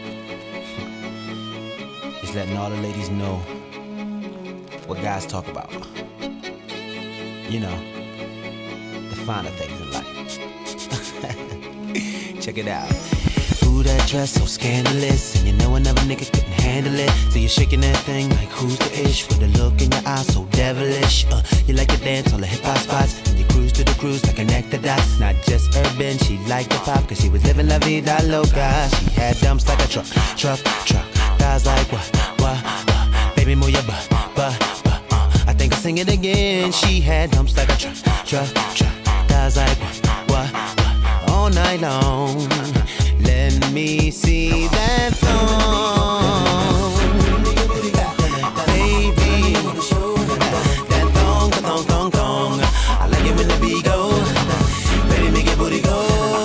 [SPEAKER 13] is letting all the ladies know what guys talk about. You know, the finer things in life. Check it out. Ooh, that dress so scandalous, and you know another nigga couldn't handle it. So you're shaking that thing like who's the ish, with a look in your eyes so devilish. You like to dance on the hip hop spots, and you cruise to the cruise like connect the dots. Not just urban, she liked the pop, cause she was living la vida loca. She had dumps like a truck. Guys like what? Baby move your butt. I think I'll sing it again. She had dumps like a truck. Guys like what? All night long. Let me see that thong, baby. That thong. I like it when the beat go. Baby, make your booty go.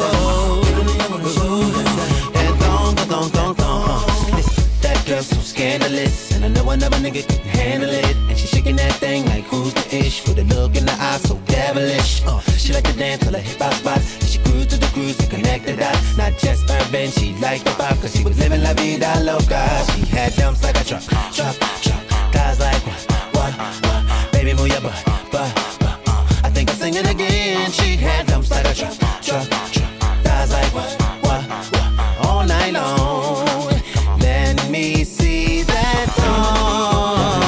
[SPEAKER 13] That thong. That girl so scandalous, and I know another nigga couldn't handle it. And she shaking that thing like who's the ish, with a look in the eye so devilish. She like to dance till her hip hop spots, and she cruise to the cruise to connect the dots. Not just urban, she liked the pop, cause she was living la vida loca. She had dumps like a truck. Guys like what? Baby move your butt. I think I'll sing it again. She had dumps like a truck. Guys like what? All night long. Let me see that thong.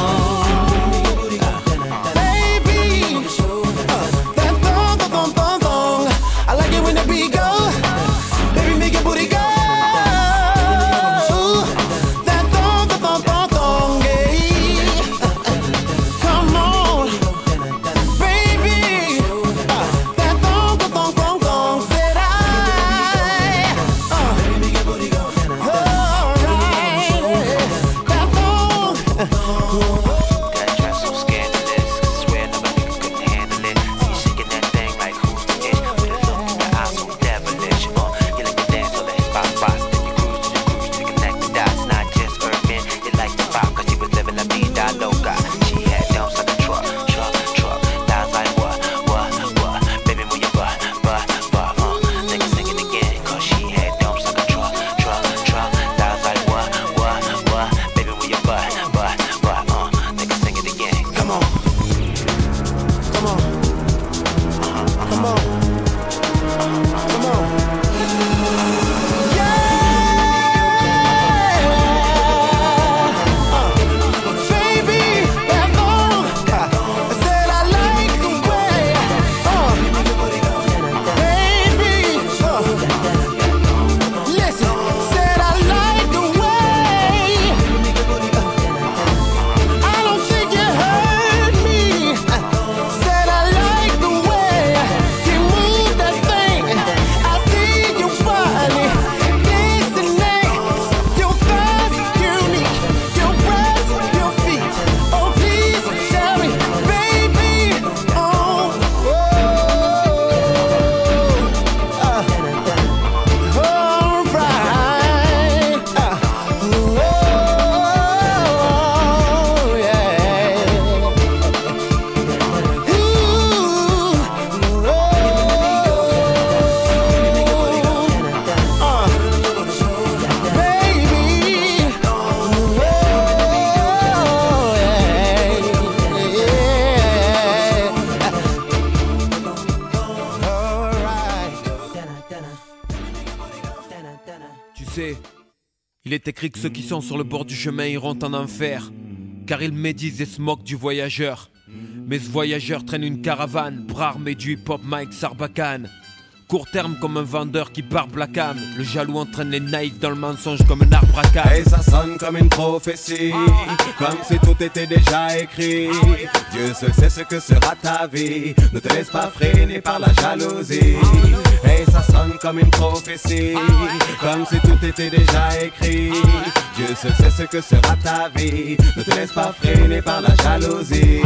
[SPEAKER 10] sais, il est écrit que ceux qui sont sur le bord du chemin iront en enfer, car ils médisent et se moquent du voyageur. Mais ce voyageur traîne une caravane, bras armé du hip-hop Mike Sarbacane. Court terme comme un vendeur qui barbe la cam. Le jaloux entraîne les naïfs dans le mensonge comme un arbre à cam.
[SPEAKER 14] Et ça sonne comme une prophétie, comme si tout était déjà écrit. Dieu seul sait ce que sera ta vie, ne te laisse pas freiner par la jalousie. Et ça sonne comme une prophétie, comme si tout était déjà écrit. Dieu seul sait ce que sera ta vie, ne te laisse pas freiner par la jalousie.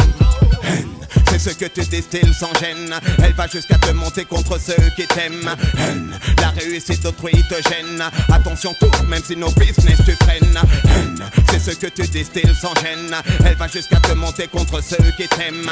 [SPEAKER 15] C'est ce que tu distilles sans gêne. Elle va jusqu'à te monter contre ceux qui t'aiment. La réussite d'autrui te gêne. Attention tout, même si nos business tu freines. C'est ce que tu distilles sans gêne. Elle va jusqu'à te monter contre ceux qui t'aiment.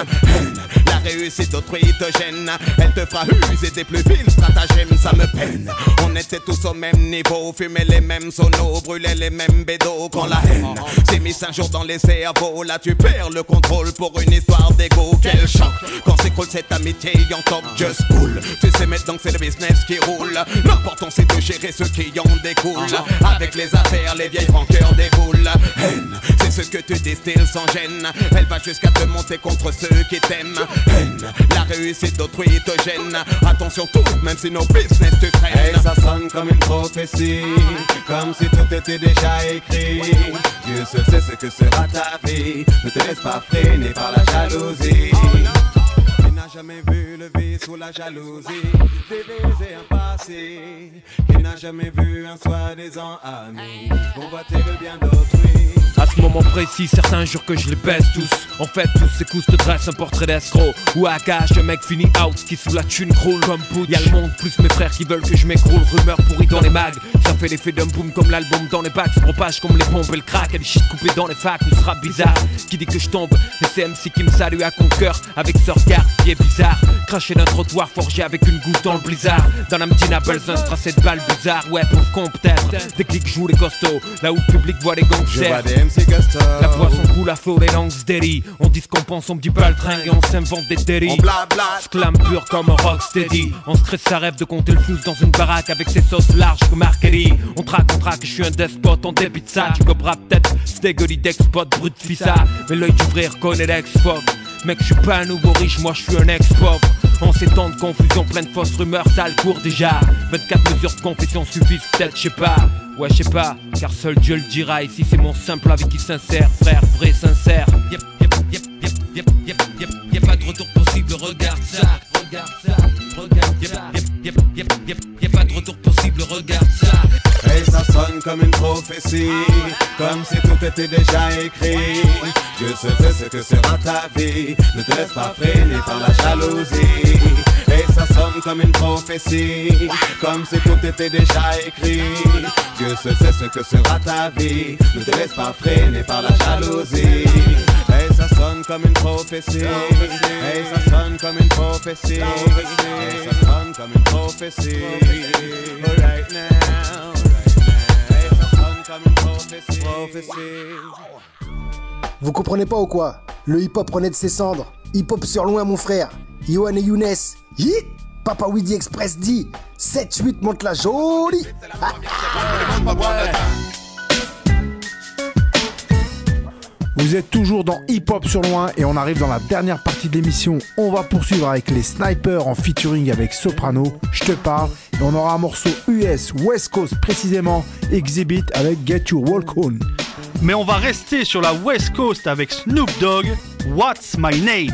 [SPEAKER 15] La réussite d'autrui te gêne. Elle te fera user des plus vils stratagèmes. Ça me peine. On était tous au même niveau, fumer les mêmes sonos, brûler les mêmes bédos. Quand la haine s'est mise un jour dans les cerveaux, là tu perds le contrôle pour une histoire d'ego. Quel choc quand s'écroule cette amitié en top, just cool. Tu sais maintenant que c'est le business qui roule. L'important c'est de gérer ce qui en découle. Avec les affaires, les vieilles rancœurs déboulent. Haine, c'est ce que tu distilles sans gêne. Elle va jusqu'à te monter contre ceux qui t'aiment. Haine, la réussite d'autrui te gêne. Attention tout, même si nos business te freinent.
[SPEAKER 14] Et ça sonne comme une prophétie, comme si tout était déjà écrit. Dieu seul sait ce que sera ta vie, ne te laisse pas freiner par la jalousie.
[SPEAKER 15] Qui n'a jamais vu le vice ou la jalousie, des vies et un passé. Qui n'a jamais vu un soi-disant ami convoiter le bien d'autrui.
[SPEAKER 10] À ce moment précis, certains jurent que je les baisse tous. En fait, tous ces coups te dressent un portrait d'escroc. Ou à gage, un mec fini out, qui sous la thune croule comme Pooch. Y'a le monde, plus mes frères qui veulent que je m'écroule. Rumeurs pourries dans les mags, ça fait l'effet d'un boom comme l'album dans les bacs. Se propage comme les bombes et le crack. Et des shit coupés dans les facs, ou sera bizarre. Qui dit que je tombe, et c'est MC qui me salue à concœur. Avec ce regard qui est bizarre. Cracher d'un trottoir forgé avec une goutte dans le blizzard. Dans la Medina Belzun, tracé de balles bizarres. Ouais, pour con peut-être. Des clics jouent les costauds, là où le public voit les gangsters. La poisson coule à flot, les langues steady. On dit ce qu'on pense, on me dit pas le train et on s'invente des délits.
[SPEAKER 15] On blabla,
[SPEAKER 10] exclame pur comme un rocksteady. On se crée sa rêve de compter le flou dans une baraque avec ses sauces larges comme Marquerie. On traque, je suis un despote, on débite ça. Tu coperas peut-être, c'est dégueuli d'expot, brut fissa. Mais l'œil du vrai reconnaît l'ex-pauvre. Mec, je suis pas un nouveau riche, moi je suis un ex-pauvre. En ces temps de confusion, plein de fausses rumeurs, ça le court déjà. 24 mesures de confession suffisent peut-être, je sais pas. Ouais, je sais pas, car seul Dieu le dira. Ici c'est mon simple avis qui s'insère, frère, vrai, sincère. Y'a pas de retour possible, regarde ça. Regarde ça, regarde ça. Y'a pas de retour possible, regarde ça.
[SPEAKER 14] Et ça sonne comme une prophétie, comme si tout était déjà écrit. Dieu seul sait ce que sera ta vie, ne te laisse pas freiner par la jalousie. Et ça sonne comme une prophétie, comme si tout était déjà écrit. Dieu seul sait ce que sera ta vie, ne te laisse pas freiner par la jalousie. Et ça sonne comme une prophétie, et ça sonne comme une prophétie, et ça sonne comme une prophétie. Right now, et ça sonne comme une prophétie.
[SPEAKER 17] Vous comprenez pas ou quoi? Le hip-hop renaît de ses cendres. Hip-hop sur loin, mon frère. Yohan et Younes. Hit. Papa Weedy Express dit 7-8 monte la jolie.
[SPEAKER 4] Vous êtes toujours dans Hip Hop sur loin et on arrive dans la dernière partie de l'émission. On va poursuivre avec les Snipers en featuring avec Soprano, Je te parle. Et on aura un morceau US, West Coast précisément, Exhibit avec Get Your Walk On.
[SPEAKER 3] Mais on va rester sur la West Coast avec Snoop Dogg, What's My Name?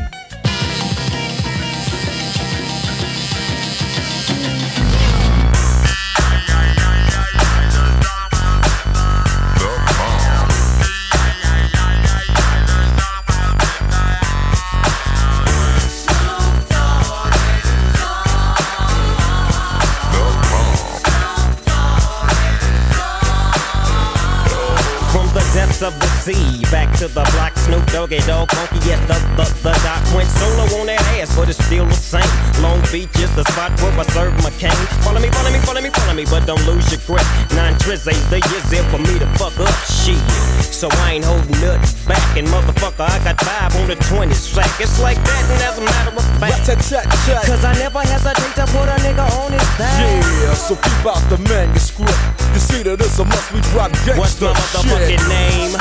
[SPEAKER 25] Of the sea, back to the block, Snoop Doggy Dogg, funky, yes, the doc went solo on that ass, but it's still the same. Long Beach is the spot where I serve my cane. Follow me, follow me, follow me, follow me, shorty, but don't lose your grip. 9 trizzies, the years there for me to fuck up shit. So I ain't holding nothing back. And motherfucker, I got 5 on the 20 sack. It's like that, and as a matter of fact, cause I never hesitate to put a nigga on his back.
[SPEAKER 23] Yeah, so keep out the manuscript. You see that it's a must we drop gangsta.
[SPEAKER 25] What's my motherfucking name?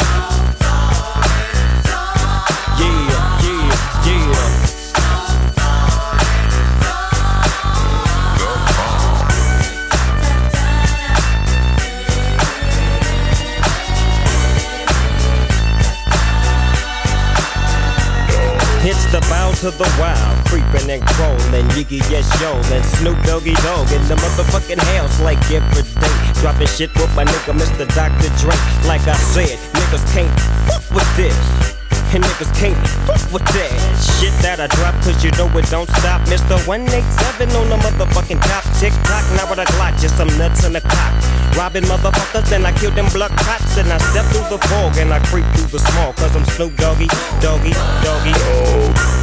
[SPEAKER 25] Yeah. It's the bow to the wild, creeping and crawling, Yiggy yes yo, and Snoop Doggy Dogg in the motherfucking house like every day. Dropping shit with my nigga Mr. Dr. Dre. Like I said, niggas can't fuck with this, and niggas can't fuck with that shit that I drop, cause you know it don't stop. Mr. 187 on the motherfucking top. Tick-tock, now with a Glock, just some nuts in the cock. Robbing motherfuckers, then I kill them blood cops. And I step through the fog and I creep through the small, cause I'm Snoop Doggy, Doggy, Doggy. Oh.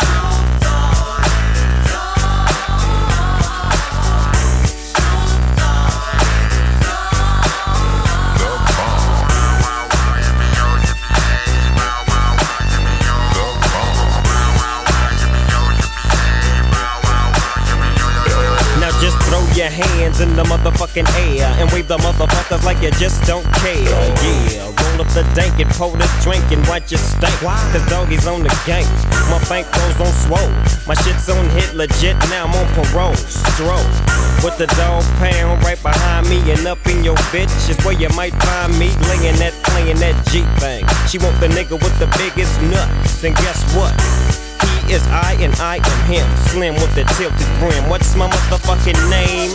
[SPEAKER 25] Your hands in the motherfucking air and wave the motherfuckers like you just don't care. Yeah, roll up the dank and pour the drink and watch it stink. Cause doggies on the gang, my bankroll's on swole. My shit's on hit legit, now I'm on parole. Stroll with the dog pound right behind me and up in your bitch is where you might find me laying that, playing that G thing. She want the nigga with the biggest nuts, and guess what? He is I and I am him. Slim with the tilted brim. What's my motherfucking name?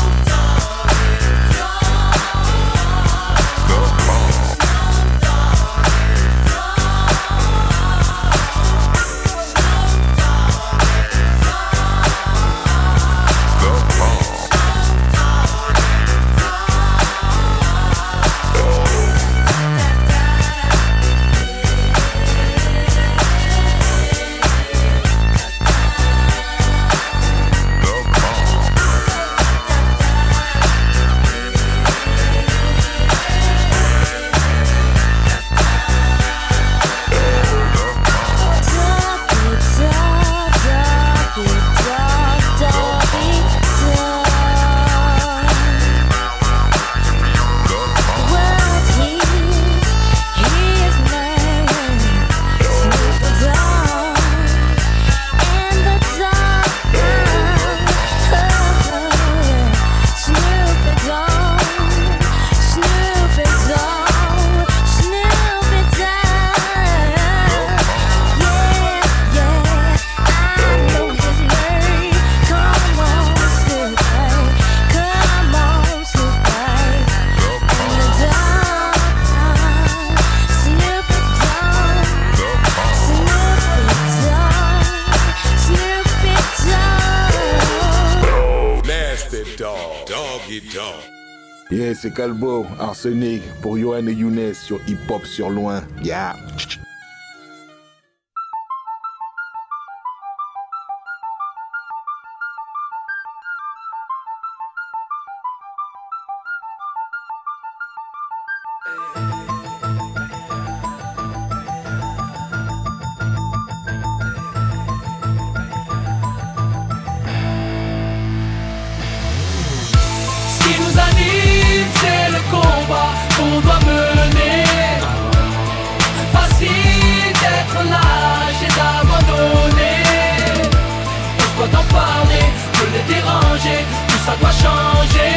[SPEAKER 23] Yeah, c'est Calbo, Arsenic, pour Yohan et Younes sur Hip Hop sur loin. Yeah.
[SPEAKER 2] On doit mener. Facile d'être lâche et d'abandonner. On doit en parler, de les déranger. Tout ça doit changer.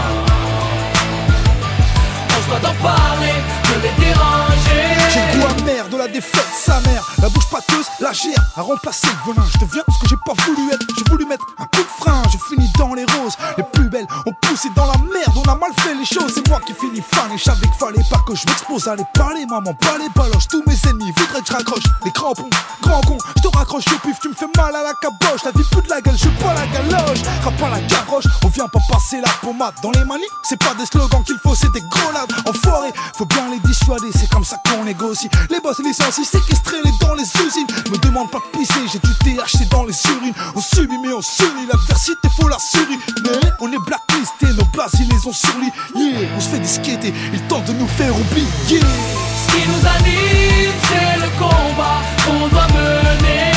[SPEAKER 2] On doit en parler, de les déranger.
[SPEAKER 1] J'ai le goût amer de la défaite, sa mère. La bouche pâteuse, la gère, a remplacé le venin. Je deviens ce que j'ai pas voulu être. J'ai voulu mettre un coup de frein. J'ai fini dans les roses, les plus belles ont poussé dans la merde. On a mal fait les choses, c'est moi qui finis fan. Et je savais qu'il fallait pas que je m'expose. Allez parler, maman, pas les baloches. Tous mes ennemis voudraient que je raccroche les crampons. Grand con, je te raccroche au pif, tu me fais mal à la caboche. La vie plus de la gueule, je suis pas la galoche. Frappe pas la gavroche, on vient pas passer la pommade. Dans les manifs, c'est pas des slogans qu'il faut, c'est des grenades. Enfoirés, faut bien les dissuader, c'est comme ça qu'on négocie. Les boss licencient, séquestrés les dans les usines. Me demande pas de pisser, j'ai du THC dans les urines. On subit mais on s'unit, l'adversité faut la suriner. On est blacklisté, nos places
[SPEAKER 23] ils les ont surlignés. On se fait disqueter, ils tentent de nous faire oublier.
[SPEAKER 2] Ce qui nous anime, c'est le combat qu'on doit mener.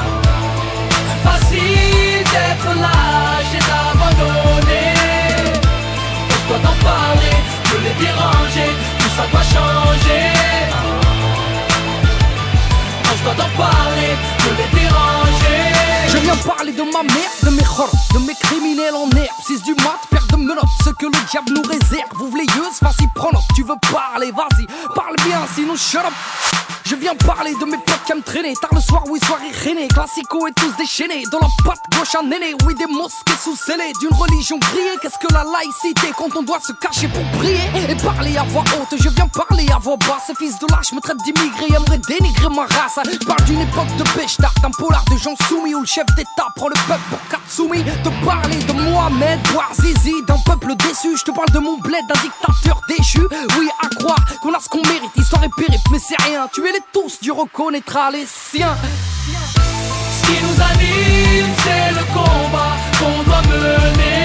[SPEAKER 2] Facile d'être lâche et d'abandonner. Pose-toi d'en parler, de les déranger, tout ça doit changer. Pose-toi d'en parler, de les déranger.
[SPEAKER 6] Je viens parler de ma mère, de mes horreurs, de mes criminels en herbe. 6 du mat, paire de menottes, ce que le diable nous réserve. Ouvre les yeux, vas-y, prends note. Tu veux parler, vas-y, parle bien, sinon shut up. Je viens parler de mes potes qui aiment traîner tard le soir, oui, soirée rainée. Classico et tous déchaînés, dans la patte gauche un aîné. Oui, des mosquées sous-scellées, d'une religion grillée. Qu'est-ce que la laïcité quand on doit se cacher pour prier et parler à voix haute, je viens parler à voix basse. Ces fils de lâche me traitent d'immigré, aimeraient dénigrer ma race. Je parle d'une époque de Béchtard, d'un polar de gens soumis où le chef d'État prend le peuple pour Katsumi. De parler de Mohamed Bouazizi, d'un peuple déçu. Je te parle de mon bled, d'un dictateur déchu. Oui, à croire qu'on a ce qu'on mérite, histoire et périple, mais c'est rien. Tuez-les tous, Dieu reconnaîtra les siens.
[SPEAKER 2] Ce qui nous anime, c'est le combat qu'on doit mener.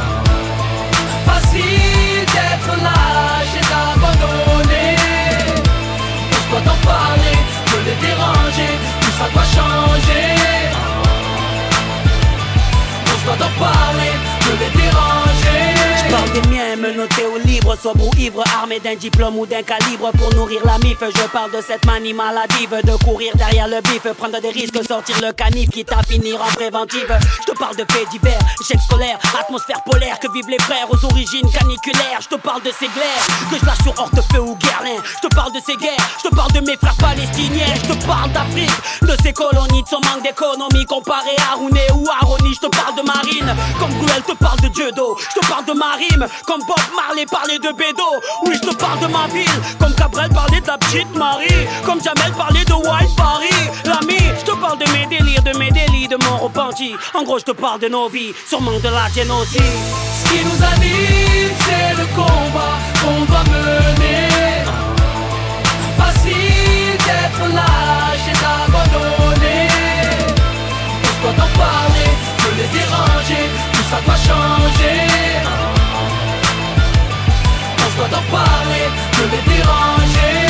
[SPEAKER 2] Facile d'être lâche et d'abandonner. Pose-toi d'en parler, de les déranger, tout ça doit changer. Pose-toi d'en parler, de les déranger.
[SPEAKER 18] J'parle des miens, menottés au libre, sobre ou ivre, armé d'un diplôme ou d'un calibre pour nourrir la mif. Je parle de cette manie maladive, de courir derrière le bif, prendre des risques, sortir le canif, quitte à finir en préventive. Je te parle de faits divers, échecs scolaires, atmosphère polaire, que vivent les frères aux origines caniculaires. Je te parle de ces glaires, que je lâche sur Hortefeux ou Guerlain. Je te parle de ces guerres, je te parle de mes frères palestiniens. Je te parle d'Afrique, de ces colonies, de son manque d'économie comparé à Rouné ou à Rony. Je te parle de Marine, comme Gouel te parle de Dieudo. Je te parle de Marine, comme Bob Marley parlait de Bédo. Oui, je te parle de ma ville, comme Cabrel parlait de la petite Marie, comme Jamel parlait de White Paris. L'ami, je te parle de mes délires, de mes délits, de mon repenti. En gros, je te parle de nos vies, sûrement de la tienne aussi.
[SPEAKER 2] Ce qui nous anime, c'est le combat qu'on doit mener. Facile d'être lâche et d'abandonner. Pose-toi d'en parler, de les déranger, tout ça doit changer. Pose-toi d'en parler, de les déranger.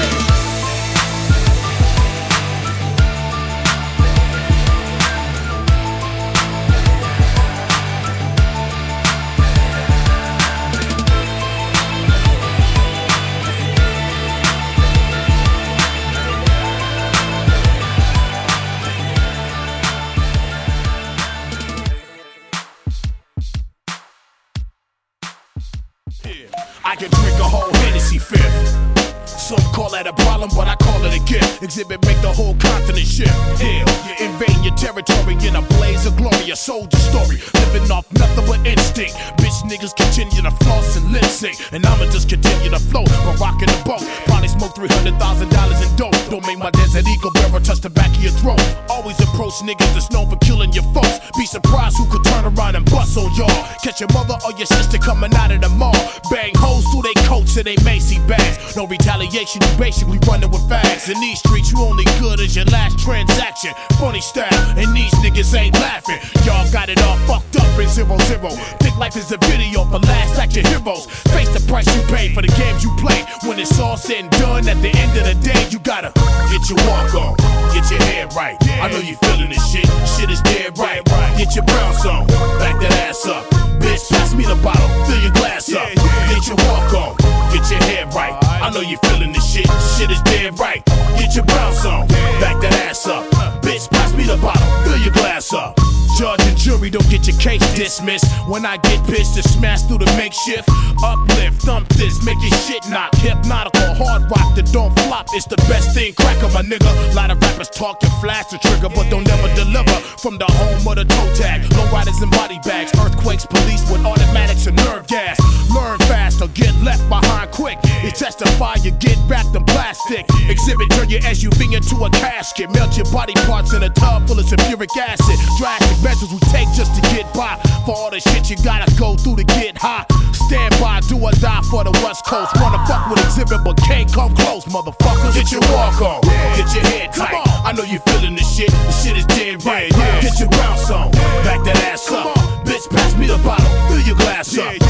[SPEAKER 19] I can drink a whole Hennessy fifth. Some call that a problem, but I call it a gift. Exhibit make the whole continent shift. Yeah, you invade your territory in a blaze of glory, a soldier story. Living off nothing but instinct. Bitch niggas continue to floss and lip sync, and I'ma just continue to float, but rockin' the boat. Probably smoke $300,000 in dope. Don't make my desert eagle bearer touch the back of your throat. Always approach niggas that's known for killing your folks. Be surprised who could turn around and bust on y'all. Catch your mother or your sister coming out of the mall. Bang hoes through they coats and they Macy bags. No retaliation, you basically running with fags. In these streets, you only good as your last transaction. Funny style, and these niggas ain't laughing. Y'all got it all fucked up in 0-0. Think life is a video for last action heroes. Face the price you pay for the games you play. When it's all said and done, at the end of the day, you gotta get your walk on, get your head right. I know you feeling this shit, shit is dead right. Get your bounce on, back that ass up. Bitch, pass me the bottle, fill your glass up. Get your walk on, get your head right. I know you feeling this shit, shit is dead right. Get your bounce on, back that ass up. Bitch, pass me the bottle, fill your glass up. Judge and jury don't get your case dismissed. When I get pissed, to smash through the makeshift. Uplift, thump this, make your shit knock. Hypnotical, hard rock that don't flop. It's the best thing, cracker, my nigga. Lot of rappers talk and flash the trigger, but don't never deliver. From the home of the toe tag, low riders and body bags. Earthquakes, police with automatics and nerve gas. Learn fast or get left behind quick. You testify, you get back the plastic. Exhibit, turn your SUV into a casket. Melt your body parts in a tub full of sulfuric acid. Drastic measures we take just to get by. For all the shit you gotta go through to get high. Stand by, do or die for the West Coast. Wanna fuck with Exhibit but can't come close, motherfuckers. Get your walk on, get your head tight. I know you feeling this shit, the shit is dead right. Get your bounce on, back that ass up. Bitch, pass me the bottle, fill your glass up. Get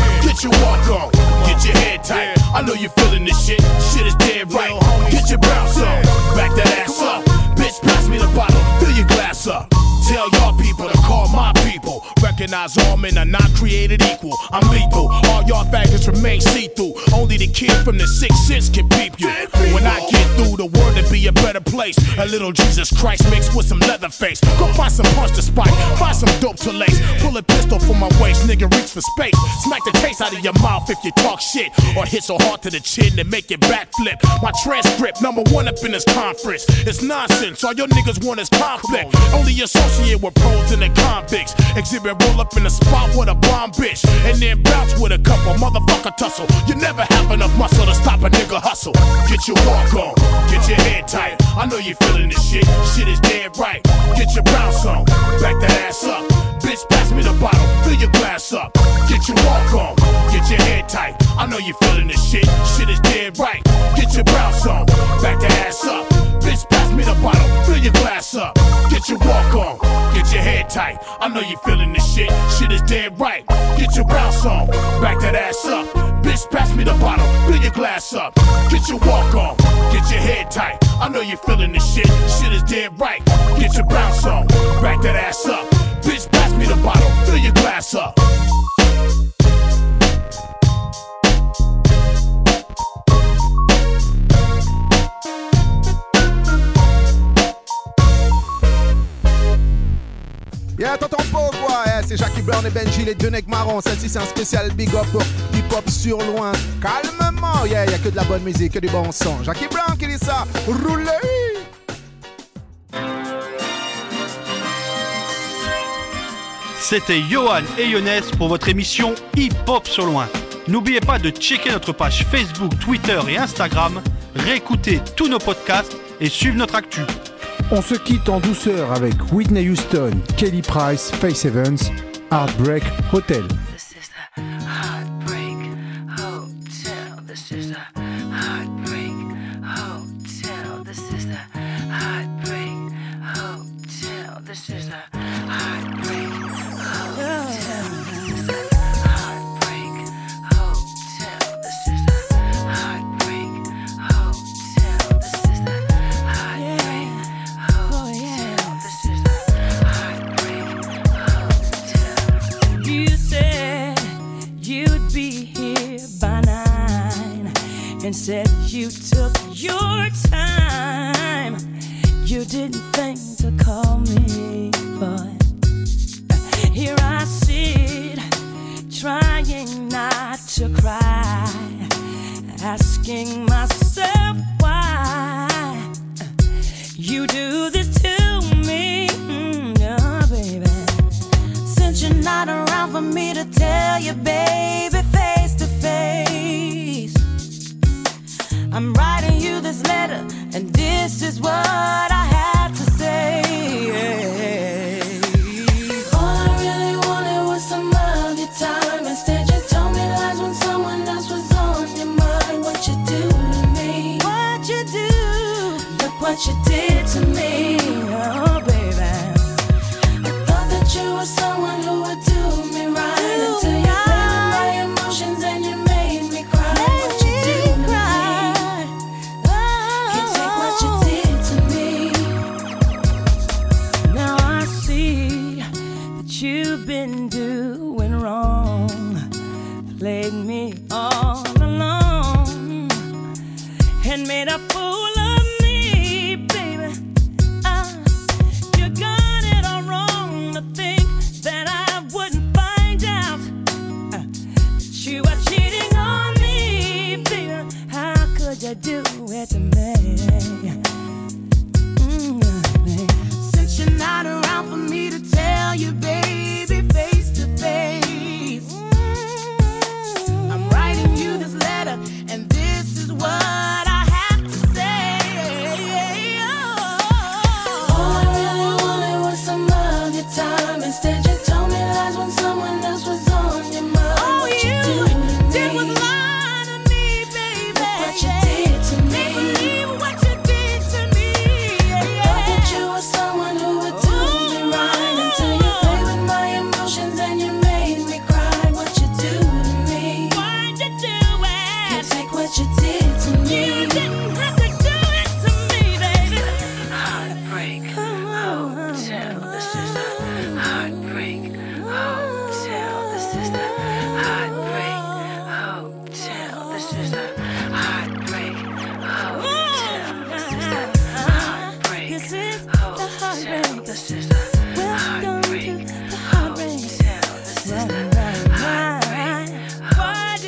[SPEAKER 19] your walk on, get your head tight. I know you feeling this shit, shit is dead right. Get your bounce on, back that ass up. Bitch, pass me the bottle, fill your glass up. Tell y'all people to call my people. Recognize all men are not created equal. I'm lethal, all y'all faggots remain see-through. Only the kid from the 6th sense can peep you. When I get through, the world to be a better place. A little Jesus Christ mixed with some leather face. Go find some punch to spike, find some dope to lace. Pull a pistol from my waist, nigga reach for space. Smack the taste out of your mouth if you talk shit. Or hit so hard to the chin and make it backflip. My transcript, #1 up in this conference. It's nonsense, all your niggas want is conflict. Only associate with pros and the convicts. Exhibit roll up in the spot with a bomb bitch. And then bounce with a couple motherfucker tussle. You never have enough muscle to stop a nigga hustle. Get your walk on, get your head tight. I know you feeling this shit, shit is dead right. Get your bounce on, back that ass up. Bitch, pass me the bottle, fill your glass up. Get your walk on, get your head tight. I know you feeling this shit, shit is dead right. Get your bounce on, back that ass up. Bitch, pass me the bottle, fill your glass up. Get your walk on, get your head tight. I know you feeling this shit, shit is dead right. Get your bounce on, back that ass up. Bitch, pass me the bottle, fill your glass up. Get your walk on, get your head tight. I know you feeling this shit, shit is dead right. Get your bounce on, back that ass up. Bitch, pass me the bottle, fill your glass up.
[SPEAKER 1] Yeah, t'entends pas ou quoi? Yeah, c'est Jackie Brown et Benji, les deux necks marrons. Celle-ci, c'est un spécial big up pour hip-hop sur loin. Calmement, yeah, y'a que de la bonne musique, que du bon son. Jackie Brown qui dit ça, roulez!
[SPEAKER 3] C'était Johan et Younes pour votre émission Hip-Hop sur loin. N'oubliez pas de checker notre page Facebook, Twitter et Instagram, réécouter tous nos podcasts et suivre notre actu.
[SPEAKER 4] On se quitte en douceur avec Whitney Houston, Kelly Price, Faith Evans, Heartbreak Hotel.
[SPEAKER 16] And said you took your time. You didn't think to call me, but here I sit, trying not to cry, asking myself why you do this to me, oh, baby. Since you're not around for me to tell you, baby, face to face, I'm writing you this letter, and this is what I have to say. All I really wanted was some of your time. Instead, you told me lies when someone else was on your mind. What you do to me? What you do? Look what you did to me, oh baby. I thought that you were someone who would do me right until you played with my emotions and you made me cry. What you do to me? You've been doing wrong, played me all along, and made a fool of me, baby. You got it all wrong to think that I wouldn't find out that you are cheating on me, baby. How could you do it to me? Since you're not around for me to tell you, baby, face to face, I'm writing you this letter, and this is what I have to say. All I really wanted was some of your time. Instead, you told me lies when someone else was on your mind. Oh, what you did was lie to me, baby. Look what you did to me. Make believe what you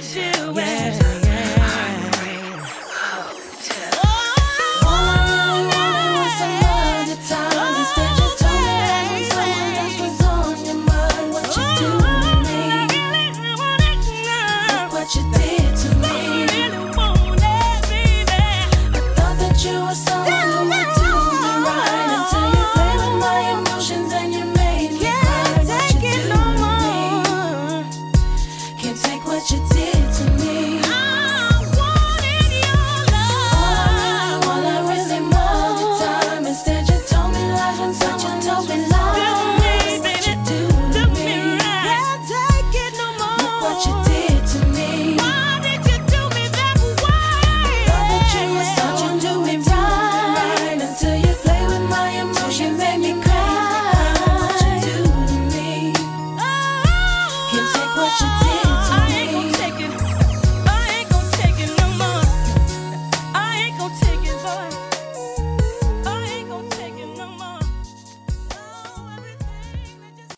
[SPEAKER 16] What you did to me.